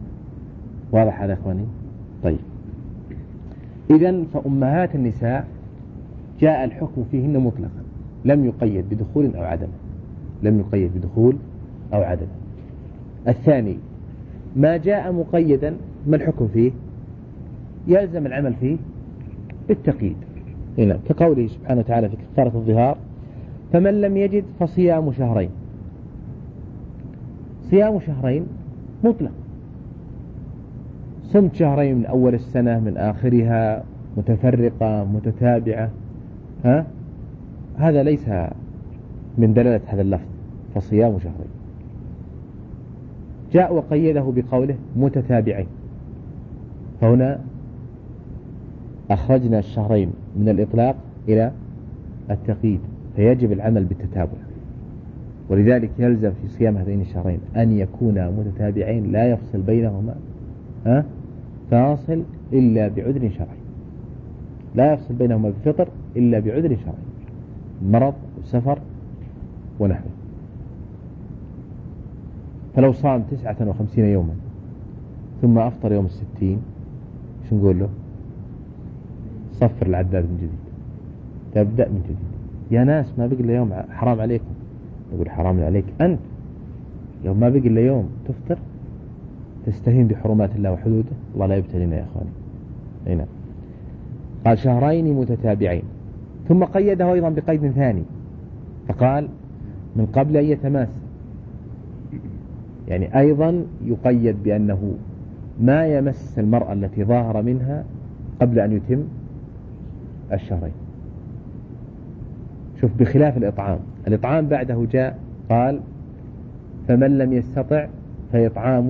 واضح هذا إخواني؟ طيب، إذن فأمهات النساء جاء الحكم فيهن مطلقا، لم يقيد بدخول أو عدم، لم يقيد بدخول أو عدم. الثاني ما جاء مقيدا، ما الحكم فيه؟ يلزم العمل فيه بالتقييد. هنا كقوله سبحانه وتعالى في كفارة الظهار: فمن لم يجد فصيام شهرين. صيام شهرين مطلق، صمت شهرين من أول السنة من آخرها، متفرقة متتابعة، ها؟ هذا ليس من دلالة هذا اللفظ، فصيام شهرين. جاء وقيده بقوله متتابعين، فهنا أخرجنا الشهرين من الإطلاق إلى التقييد، فيجب العمل بالتتابع. ولذلك يلزم في صيام هذين الشهرين أن يكونا متتابعين لا يفصل بينهما ها فاصل إلا بعذر شرعي، لا يفصل بينهما بفطر إلا بعذر شرعي، مرض وسفر ونحوه. فلو صام تسعة وخمسين يوما ثم أفطر يوم الستين، شو نقول له؟ صفر العداد من جديد، تبدأ من جديد. يا ناس ما بقي إلا يوم، حرام عليكم. نقول حرام عليك أنت، يوم ما بقي إلا يوم تفطر تستهين بحرمات الله وحدوده. الله لا يبتلينا يا أخواني. هنا قال شهرين متتابعين، ثم قيده أيضا بقيد ثاني فقال من قبل أن يتماس، يعني أيضا يقيد بأنه ما يمس المرأة التي ظاهر منها قبل أن يتم الشهرين. شوف، بخلاف الإطعام، الإطعام بعده جاء قال فمن لم يستطع فيطعام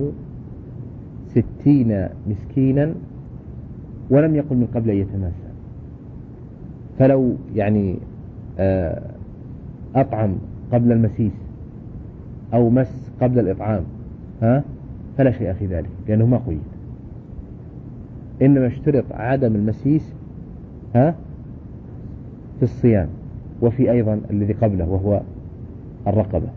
ستين مسكينا، ولم يقل من قبل أن يتماسى. فلو يعني أطعم قبل المسيس أو مس قبل الإطعام ها فلا شيء في ذلك، لأنه ما قيد، إنما اشترط عدم المسيس ها في الصيام، وفي أيضا الذي قبله وهو الرقبة.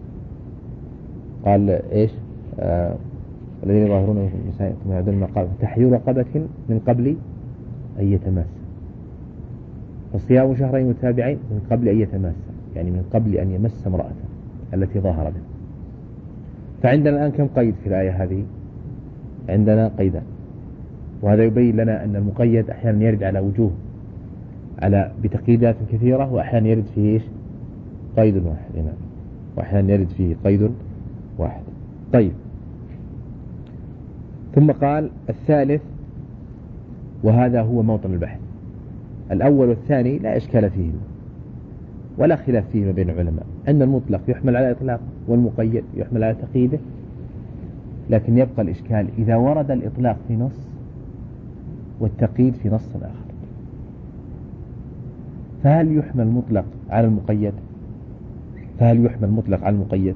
قال إيش؟ آه الذين يظاهرون من النساء ثم يعودون ما قال تحرير رقبة من قبل أن يتماسى. فصيام شهرين متابعين من قبل أن يتماسى، يعني من قبل أن يمس امرأته التي ظاهر بها. فعندنا الآن كم قيد في الآية هذه؟ عندنا قيدان، وهذا يبين لنا أن المقيد أحيانا يرد على وجوه، على بتقييدات كثيرة، وأحيانا يرد فيه إيش؟ قيد واحد هنا، وأحيانا يرد فيه قيد واحد. طيب، ثم قال الثالث، وهذا هو موطن البحث. الأول والثاني لا إشكال فيهما ولا خلاف فيهما بين العلماء، أن المطلق يحمل على إطلاق والمقيد يحمل على تقييده، لكن يبقى الإشكال إذا ورد الإطلاق في نص والتقييد في نص آخر، فهل يحمل المطلق على المقيد؟ فهل يحمل المطلق على المقيد؟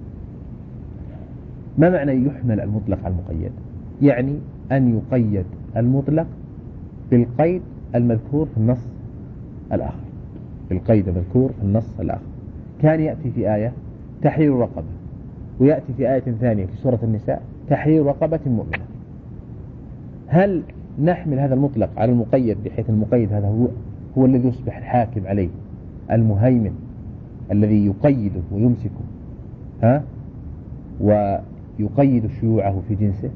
ما معنى يحمل المطلق على المقيد؟ يعني أن يقيد المطلق بالقيد المذكور في النص الآخر، بالقيد المذكور في النص الآخر. كان يأتي في آية تحرير رقبة، ويأتي في آية ثانية في سورة النساء تحرير رقبة مؤمنة. هل نحمل هذا المطلق على المقيد بحيث المقيد هذا هو هو الذي يصبح الحاكم عليه، المهيمن الذي يقيده ويمسكه ها ويقيد شيوعه في جنسه؟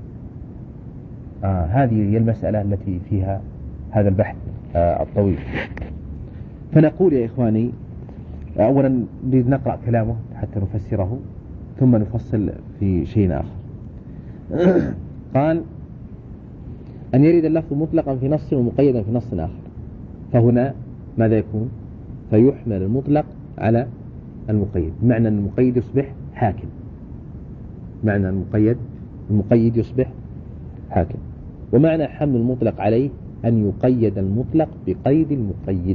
آه هذه هي المسألة التي فيها هذا البحث آه الطويل. فنقول يا إخواني، أولا نريد نقرأ كلامه حتى نفسره ثم نفصل في شيء آخر. قال أن يرد اللفظ مطلقا في نص ومقيدا في نص آخر، فهنا ماذا يكون؟ فيحمل المطلق على المقيد، معنى أن المقيد يصبح حاكم، معنى المقيد المقيد يصبح حاكم. ومعنى حمل المطلق عليه أن يقيد المطلق بقيد المقيد،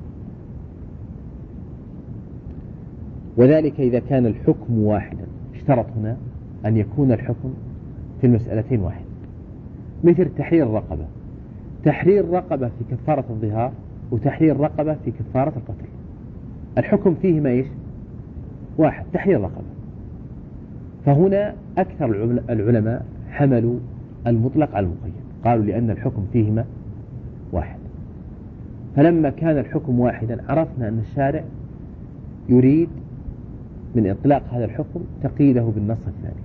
وذلك إذا كان الحكم واحدا. اشترط هنا أن يكون الحكم في المسألتين واحد، مثل تحرير الرقبة. تحرير الرقبة في كفارة الظهار وتحرير الرقبة في كفارة القتل، الحكم فيهما إيش؟ واحد، تحرير الرقبة. فهنا أكثر العلماء حملوا المطلق على المقيد. قالوا لأن الحكم فيهما واحد. فلما كان الحكم واحدا عرفنا أن الشارع يريد من إطلاق هذا الحكم تقييده بالنص الثاني.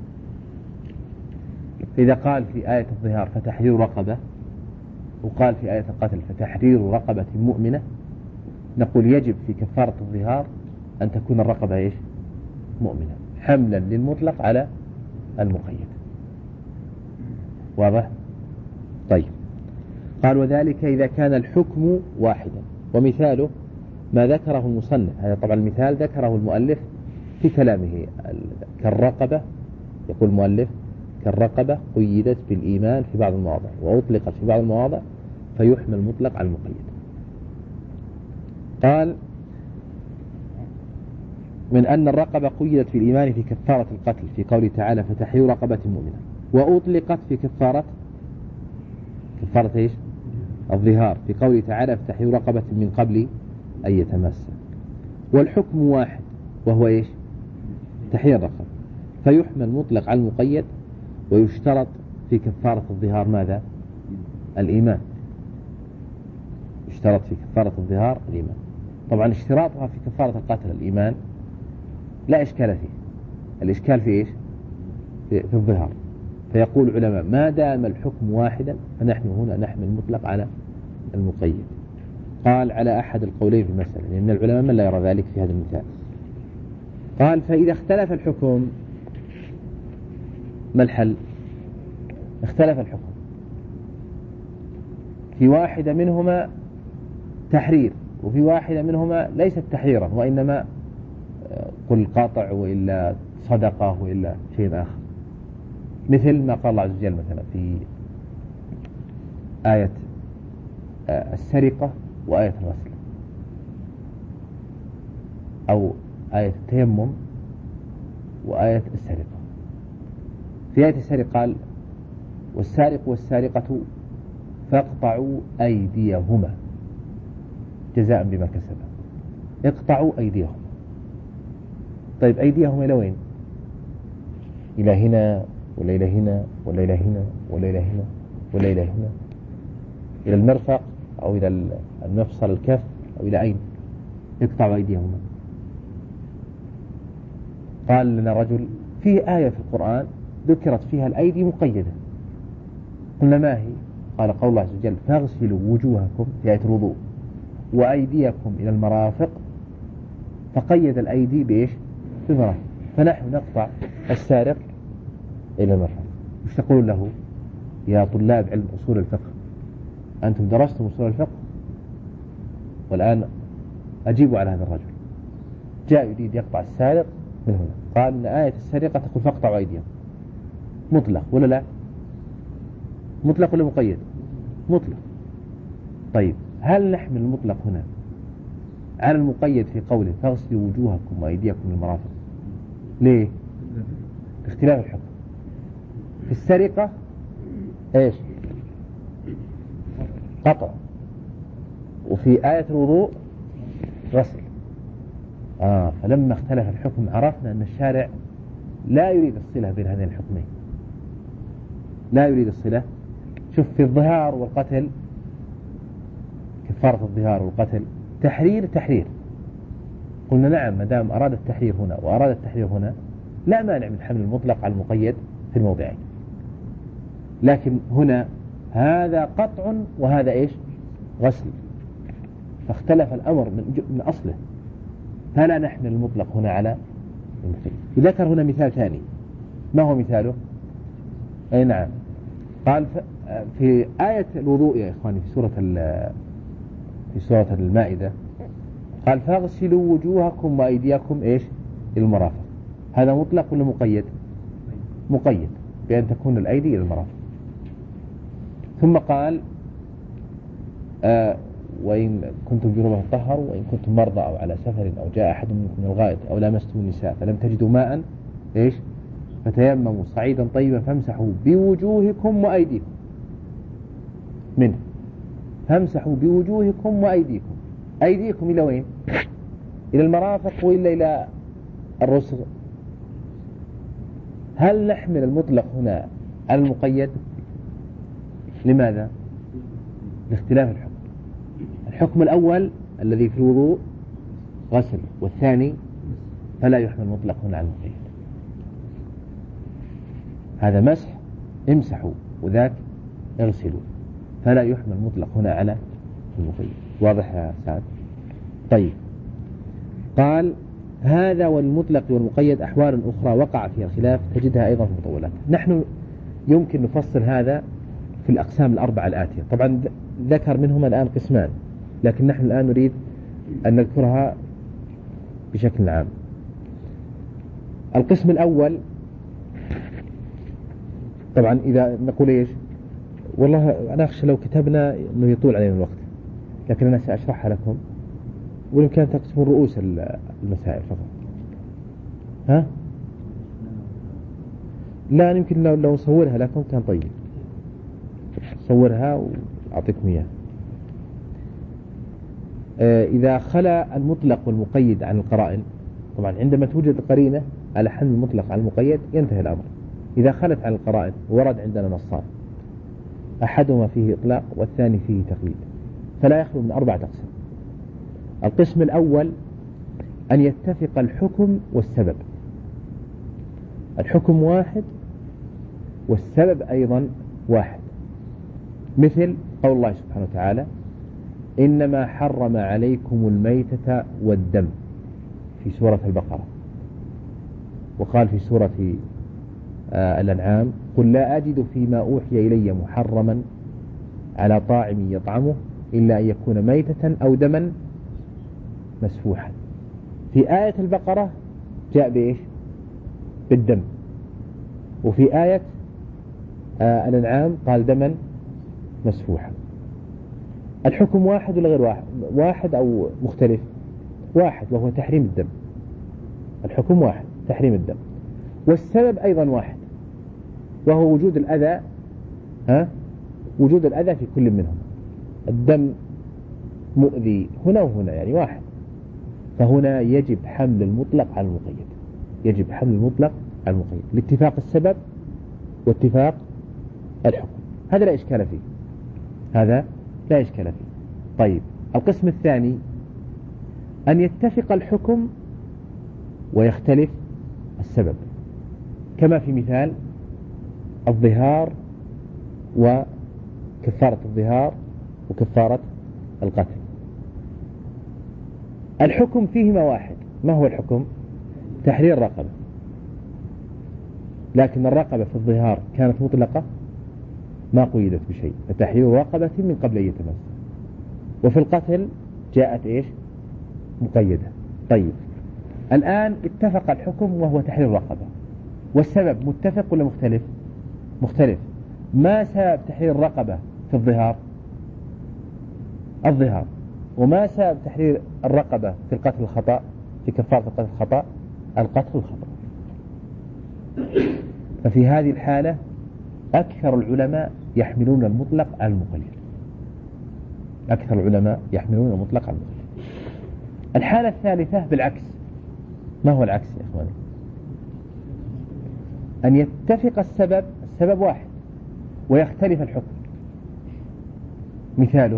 فإذا قال في آية الظهار فتحرير رقبة، وقال في آية القتل فتحرير رقبة مؤمنة، نقول يجب في كفارة الظهار أن تكون الرقبة إيش؟ مؤمنة، حملا للمطلق على المقيد. واضح؟ طيب. قال وذلك إذا كان الحكم واحدا. ومثاله ما ذكره المصنف، هذا طبعا المثال ذكره المؤلف في كلامه، كالرقبة، يقول المؤلف كالرقبة قيدت بالإيمان في بعض المواضع وأطلقت في بعض المواضع فيحمل مطلق على المقيد. قال من أن الرقبة قيدت في الإيمان في كفارة القتل في قوله تعالى فتحرير رقبة مؤمنة، وأطلقت في كفارة كفارة إيش؟ الظهار في قوله تعالى فتحرير رقبة من قبل أن يتمسى. والحكم واحد وهو إيش؟ تحرير الرقبة، فيحمل مطلق على المقيد. ويشترط في كفارة الظهار ماذا؟ الإيمان. يشترط في كفارة الظهار الإيمان. طبعا اشتراطها في كفارة القتل الإيمان لا إشكال فيه، الإشكال في إيش؟ في, في الظهار. فيقول العلماء ما دام الحكم واحدا فنحن هنا نحمل مطلق على المقيد. قال على أحد القولين في المسألة، لأن العلماء من لا يرى ذلك في هذا المثال. قال فإذا اختلف الحكم ما الحل؟ اختلف الحكم في واحدة منهما تحرير، وفي واحدة منهما ليست تحريرا وإنما قل قاطع وإلا صدقة وإلا شيء آخر، مثل ما قال الله عز وجل مثلا في آية السرقة وآية الغسل، أو آية التيمم وآية السرقة. في آية السرقة قال والسارق والسارقة فاقطعوا أيديهما جزاء بما كسبا. اقطعوا أيديهم. طيب أيديهم إلى وين؟ إلى هنا ولا إلى هنا ولا إلى هنا ولا إلى هنا ولا إلى هنا، إلى المرفق أو إلى المفصل الكف أو إلى أين؟ اقطعوا أيديهما. قال لنا رجل في آية في القرآن ذكرت فيها الأيدي مقيدة. قلنا ما هي؟ قال قول الله عز وجل فاغسلوا وجوهكم في آية الوضوء وأيديكم إلى المرافق، فقيد الأيدي بإيش؟ بالمرافق. فنحن نقطع السارق إلى المرفق. وش تقول له يا طلاب علم أصول الفقه؟ أنتم درستم أصول الفقه والآن أجيبوا على هذا الرجل جاء يريد يقطع السارق من هنا. قال إن آية السرقة تقول فاقطعوا أيديهم، مطلق ولا لا؟ مطلق ولا مقيد؟ مطلق. طيب هل نحمل المطلق هنا على المقيد في قوله فاغسلوا وجوهكم وأيديكم للمرافق؟ ليه؟ اختلاف الحكم. في السرقة ايش؟ قطع، وفي آية الوضوء غسل. آه فلما اختلف الحكم عرفنا أن الشارع لا يريد الصلة بين هذين الحكمين، لا يريد الصلة. شوف في الظهار والقتل كفارة الظهار والقتل تحرير تحرير، قلنا نعم ما دام أراد التحرير هنا وأراد التحرير هنا لا مانع من حمل المطلق على المقيد في الموضعين. لكن هنا هذا قطع وهذا إيش؟ غسل، فاختلف الأمر من, من أصله، فلا نحمل المطلق هنا على المقيد. ذكر هنا مثال ثاني. ما هو مثاله؟ أي نعم قال في آية الوضوء يا إخواني في سورة في سورة المائدة قال فاغسلوا وجوهكم وأيديكم إيش؟ إلى المرافق. هذا مطلق ولا مقيد؟ مقيد بأن تكون الأيدي إلى المرافق. ثم قال آه وإن كنتم جنوبا فطهروا وإن كنتم مرضى أو على سفر أو جاء أحد منكم من الغائط أو لامستم النساء فلم تجدوا ماء إيش؟ فتيمموا صعيدا طيبا فامسحوا بوجوهكم وأيديكم منه. فامسحوا بوجوهكم وأيديكم. أيديكم إلى وين؟ إلى المرافق وإلا إلى الرسغ؟ هل نحمل المطلق هنا على المقيد لماذا؟ لاختلاف الحكم. الحكم الأول الذي في الوضوء غسل، والثاني فلا يحمل مطلق هنا على المقيد. هذا مسح امسحوا وذاك اغسلوا، فلا يحمل مطلق هنا على المقيد. واضح يا سعد؟ طيب، قال هذا والمطلق والمقيد أحوال أخرى وقع فيها الخلاف تجدها أيضا في المطولات. نحن يمكن نفصل هذا في الأقسام الأربعة الآتية. طبعا ذكر منهما الآن قسمان، لكن نحن الآن نريد أن نذكرها بشكل عام. القسم الأول، طبعا إذا نقول إيش، والله أنا أخشى لو كتبنا أنه يطول علينا الوقت، لكن أنا سأشرحها لكم، ويمكن تقسمون رؤوس المسائل فقط. ها؟ لا يمكن لو لو نصورها لكم كان طيب، صورها وأعطيكم إياها. آه إذا خلا المطلق والمقيد عن القرائن، طبعا عندما توجد قرينة على حمل المطلق على المقيد ينتهي الأمر. إذا خلت عن القرائن ورد عندنا نصان، أحدهما فيه إطلاق والثاني فيه تقييد، فلا يخلو من أربعة أقسام. القسم الأول أن يتفق الحكم والسبب. الحكم واحد والسبب أيضا واحد، مثل قول الله سبحانه وتعالى إنما حرم عليكم الميتة والدم في سورة البقرة، وقال في سورة آه الأنعام قل لا أجد فيما أوحي إلي محرما على طاعم يطعمه إلا أن يكون ميتة أو دما مسفوحا. في آية البقرة جاء بإيش؟ بالدم. وفي آية آه الأنعام قال دما مسفوحا. الحكم واحد ولا غير واحد؟ واحد أو مختلف؟ واحد، وهو تحريم الدم. الحكم واحد، تحريم الدم. والسبب أيضا واحد، وهو وجود الأذى، ها؟ وجود الأذى في كل منهم. الدم مؤذي هنا وهنا، يعني واحد. فهنا يجب حمل المطلق على المقيد، يجب حمل المطلق على المقيد لاتفاق السبب واتفاق الحكم. هذا لا إشكال فيه، هذا لا إشكال فيه. طيب، القسم الثاني أن يتفق الحكم ويختلف السبب، كما في مثال الظهار وكفارة الظهار وكفارة القتل. الحكم فيهما واحد. ما هو الحكم؟ تحرير رقبة، لكن الرقبة في الظهار كانت مطلقة ما قيدت بشيء، فتحرير رقبة من قبل أن يتمس. وفي القتل جاءت إيش؟ مقيدة. طيب، الآن اتفق الحكم وهو تحرير رقبة، والسبب متفق ولا مختلف؟ مختلف. ما سبب تحرير الرقبة في الظهار؟ الظهار. وما سبب تحرير الرقبة في القتل الخطأ، في كفارة القتل الخطأ؟ القتل الخطأ. ففي هذه الحالة أكثر العلماء يحملون المطلق على المقيد، أكثر العلماء يحملون المطلق على المقيد. الحالة الثالثة بالعكس. ما هو العكس يا إخواني؟ أن يتفق السبب، السبب واحد، ويختلف الحكم. مثاله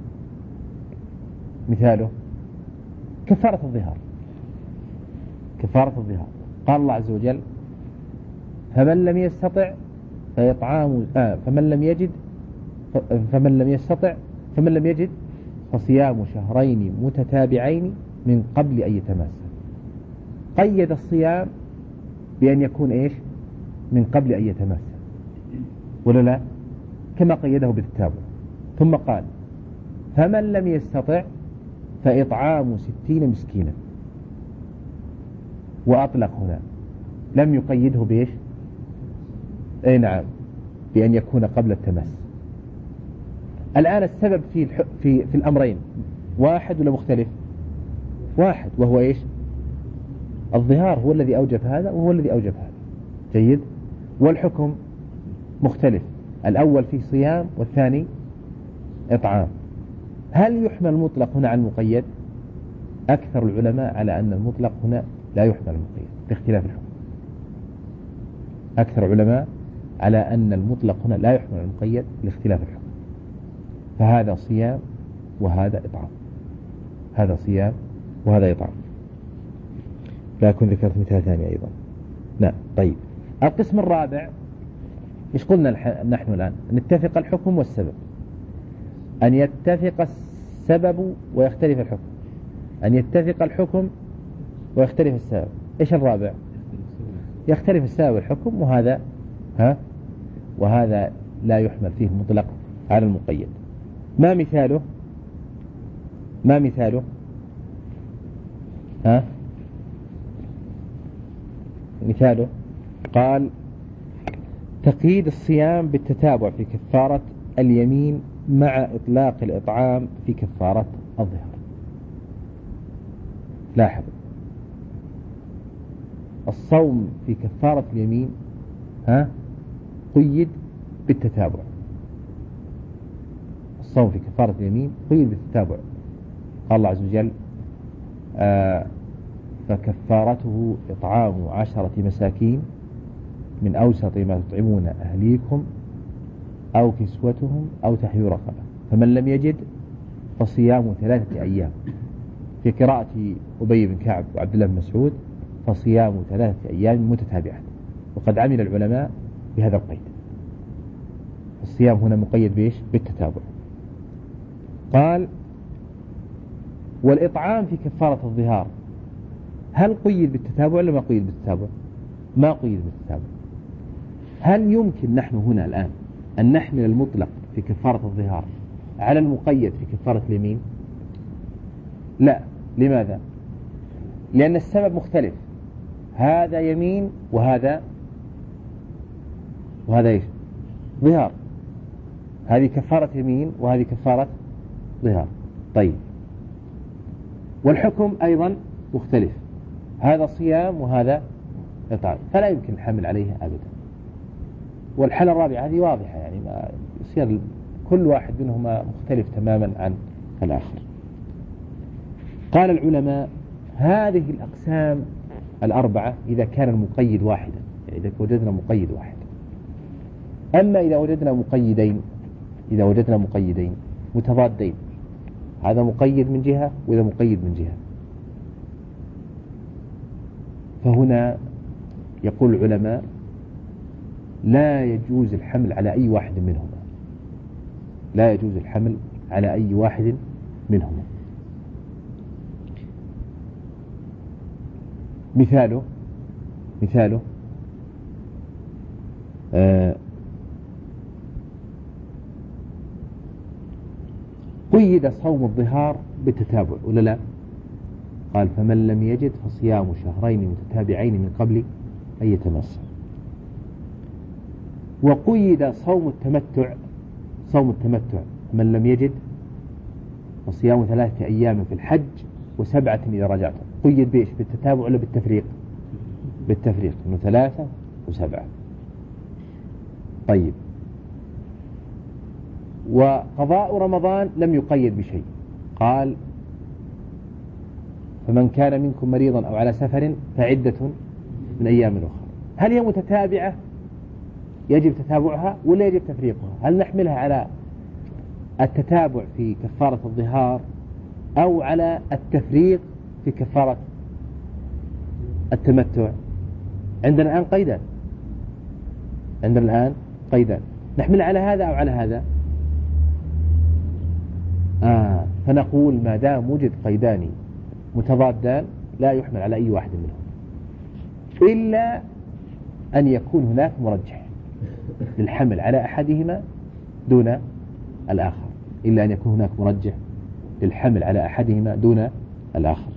مثاله كفارة الظهار. كفارة الظهار قال الله عز وجل فمن لم يستطع فيطعام آه فمن لم يجد فمن لم يستطع فمن لم يجد فصيام شهرين متتابعين من قبل أن يتماسا. قيد الصيام بأن يكون إيش؟ من قبل أن يتماسا، ولا لا؟ كما قيده بالتتابع. ثم قال فمن لم يستطع فإطعام ستين مسكينا، وأطلق هنا، لم يقيده بإيش؟ أي نعم، بأن يكون قبل التماس. الآن السبب في الح... في في الأمرين واحد ولا مختلف؟ واحد، وهو إيش؟ الظهار هو الذي أوجب هذا وهو الذي أوجب هذا. جيد. والحكم مختلف، الأول فيه صيام والثاني إطعام. هل يحمل المطلق هنا على المقيد؟ أكثر العلماء على أن المطلق هنا لا يحمل المقيد باختلاف الحكم. أكثر العلماء على أن المطلق هنا لا يحمل على المقيد لاختلاف الحكم، فهذا صيام وهذا إطعام، هذا صيام وهذا إطعام. لا أكون ذكرت مثال ثاني أيضا. نعم. طيب، القسم الرابع إيش قلنا نحن الآن؟ نتفق الحكم والسبب، أن يتفق السبب ويختلف الحكم، أن يتفق الحكم ويختلف السبب. إيش الرابع؟ يختلف السبب والحكم، وهذا ها وهذا لا يحمل فيه المطلق على المقيد. ما مثاله؟ ما مثاله؟ ها مثاله قال تقييد الصيام بالتتابع في كفارة اليمين مع إطلاق الإطعام في كفارة الظهر. لاحظ، الصوم في كفارة اليمين ها قيد بالتتابع، الصوم في كفارة اليمين قيد بالتتابع. قال الله عز وجل آه فكفارته إطعام عشرة مساكين من أوسط ما تطعمون أهليكم أو كسوتهم أو تحرير رقبة، فمن لم يجد فصيام ثلاثة أيام. في قراءة أبي بن كعب وعبد الله بن مسعود فصيام ثلاثة أيام متتابعة، وقد عمل العلماء بهذا القيد. الصيام هنا مقيد بإيش؟ بالتتابع. قال والإطعام في كفارة الظهار هل قيد بالتتابع ولا ما قيد بالتتابع؟ ما قيد بالتتابع. هل يمكن نحن هنا الآن أن نحمل المطلق في كفارة الظهار على المقيد في كفارة اليمين؟ لا. لماذا؟ لأن السبب مختلف، هذا يمين وهذا وهذا إيش؟ ظهار. هذه كفارة يمين وهذه كفارة ظهار. طيب، والحكم أيضا مختلف، هذا صيام وهذا إطعام، فلا يمكن الحمل عليه أبدا. والحالة الرابعة هذه واضحة، يعني ما يصير كل واحد منهما مختلف تماما عن الآخر. قال العلماء هذه الأقسام الأربعة إذا كان المقيد واحدا، يعني إذا وجدنا مقيد واحد. أما إذا وجدنا مقيدين، إذا وجدنا مقيدين متضادين، هذا مقيد من جهة وإذا مقيد من جهة، فهنا يقول العلماء لا يجوز الحمل على أي واحد منهما، لا يجوز الحمل على أي واحد منهما. مثاله مثاله آه قيد صوم الظهار بالتتابع ولا لا؟ قال فمن لم يجد فصيام شهرين متتابعين من قبل أن يتمسك. وقيد صوم التمتع، صوم التمتع من لم يجد فصيام ثلاثة أيام في الحج وسبعة إذا رجعت. قيد بإيش؟ بالتتابع ولا بالتفريق؟ بالتفريق، إنه ثلاثة وسبعة. طيب، وقضاء رمضان لم يقيد بشيء، قال فمن كان منكم مريضا أو على سفر فعدة من أيام أخرى. هل هي متتابعة يجب تتابعها ولا يجب تفريقها؟ هل نحملها على التتابع في كفارة الظهار أو على التفريق في كفارة التمتع؟ عندنا الآن قيدان، عندنا الآن قيدان، نحمل على هذا أو على هذا؟ آه فنقول ما دام وجد قيدان متضادان لا يحمل على أي واحد منهم، إلا أن يكون هناك مرجح للحمل على أحدهما دون الآخر، إلا أن يكون هناك مرجح للحمل على أحدهما دون الآخر.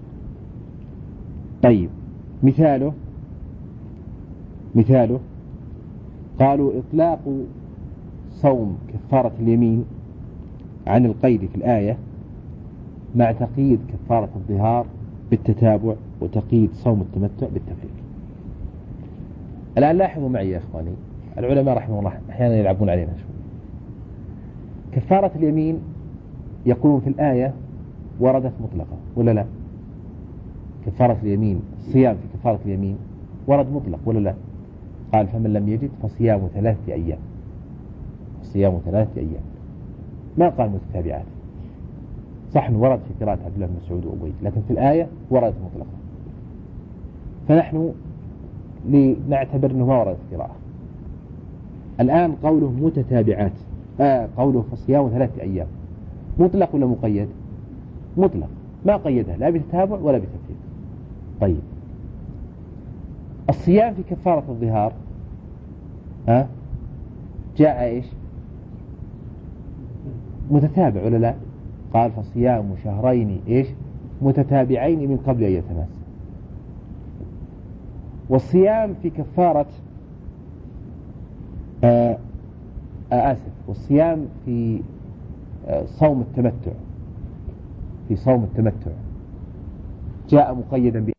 طيب، مثاله مثاله قالوا إطلاق صوم كفارة اليمين عن القيد في الآية مع تقييد كفارة الظهار بالتتابع وتقييد صوم التمتع بالتفريق. الآن لاحظوا معي يا إخواني، العلماء رحمه الله أحيانا يلعبون علينا شوي. كفارة اليمين يقولون في الآية وردت مطلقة ولا لا؟ كفارة اليمين، الصيام في كفارة اليمين ورد مطلق ولا لا؟ قال فمن لم يجد فصيام ثلاثة أيام، صيام ثلاثة أيام، ما قال متتابعات. صح ورد في قراءة عبد الله بن مسعود وأبي، لكن في الآية وردت مطلقة، فنحن لنعتبر أنه ما وردت قراءة. الآن قوله متتابعات، آه قوله فصيام ثلاثة أيام، مطلق ولا مقيد؟ مطلق، ما قيدها لا بتتابع ولا بترتيب. طيب الصيام في كفارة الظهار ها جاء ايش؟ متتابع ولا لا؟ قال فصيام شهرين ايش؟ متتابعين من قبل ان يتماس. والصيام في كفارة آه آه آسف والصيام في آه صوم التمتع، في صوم التمتع جاء مقيدا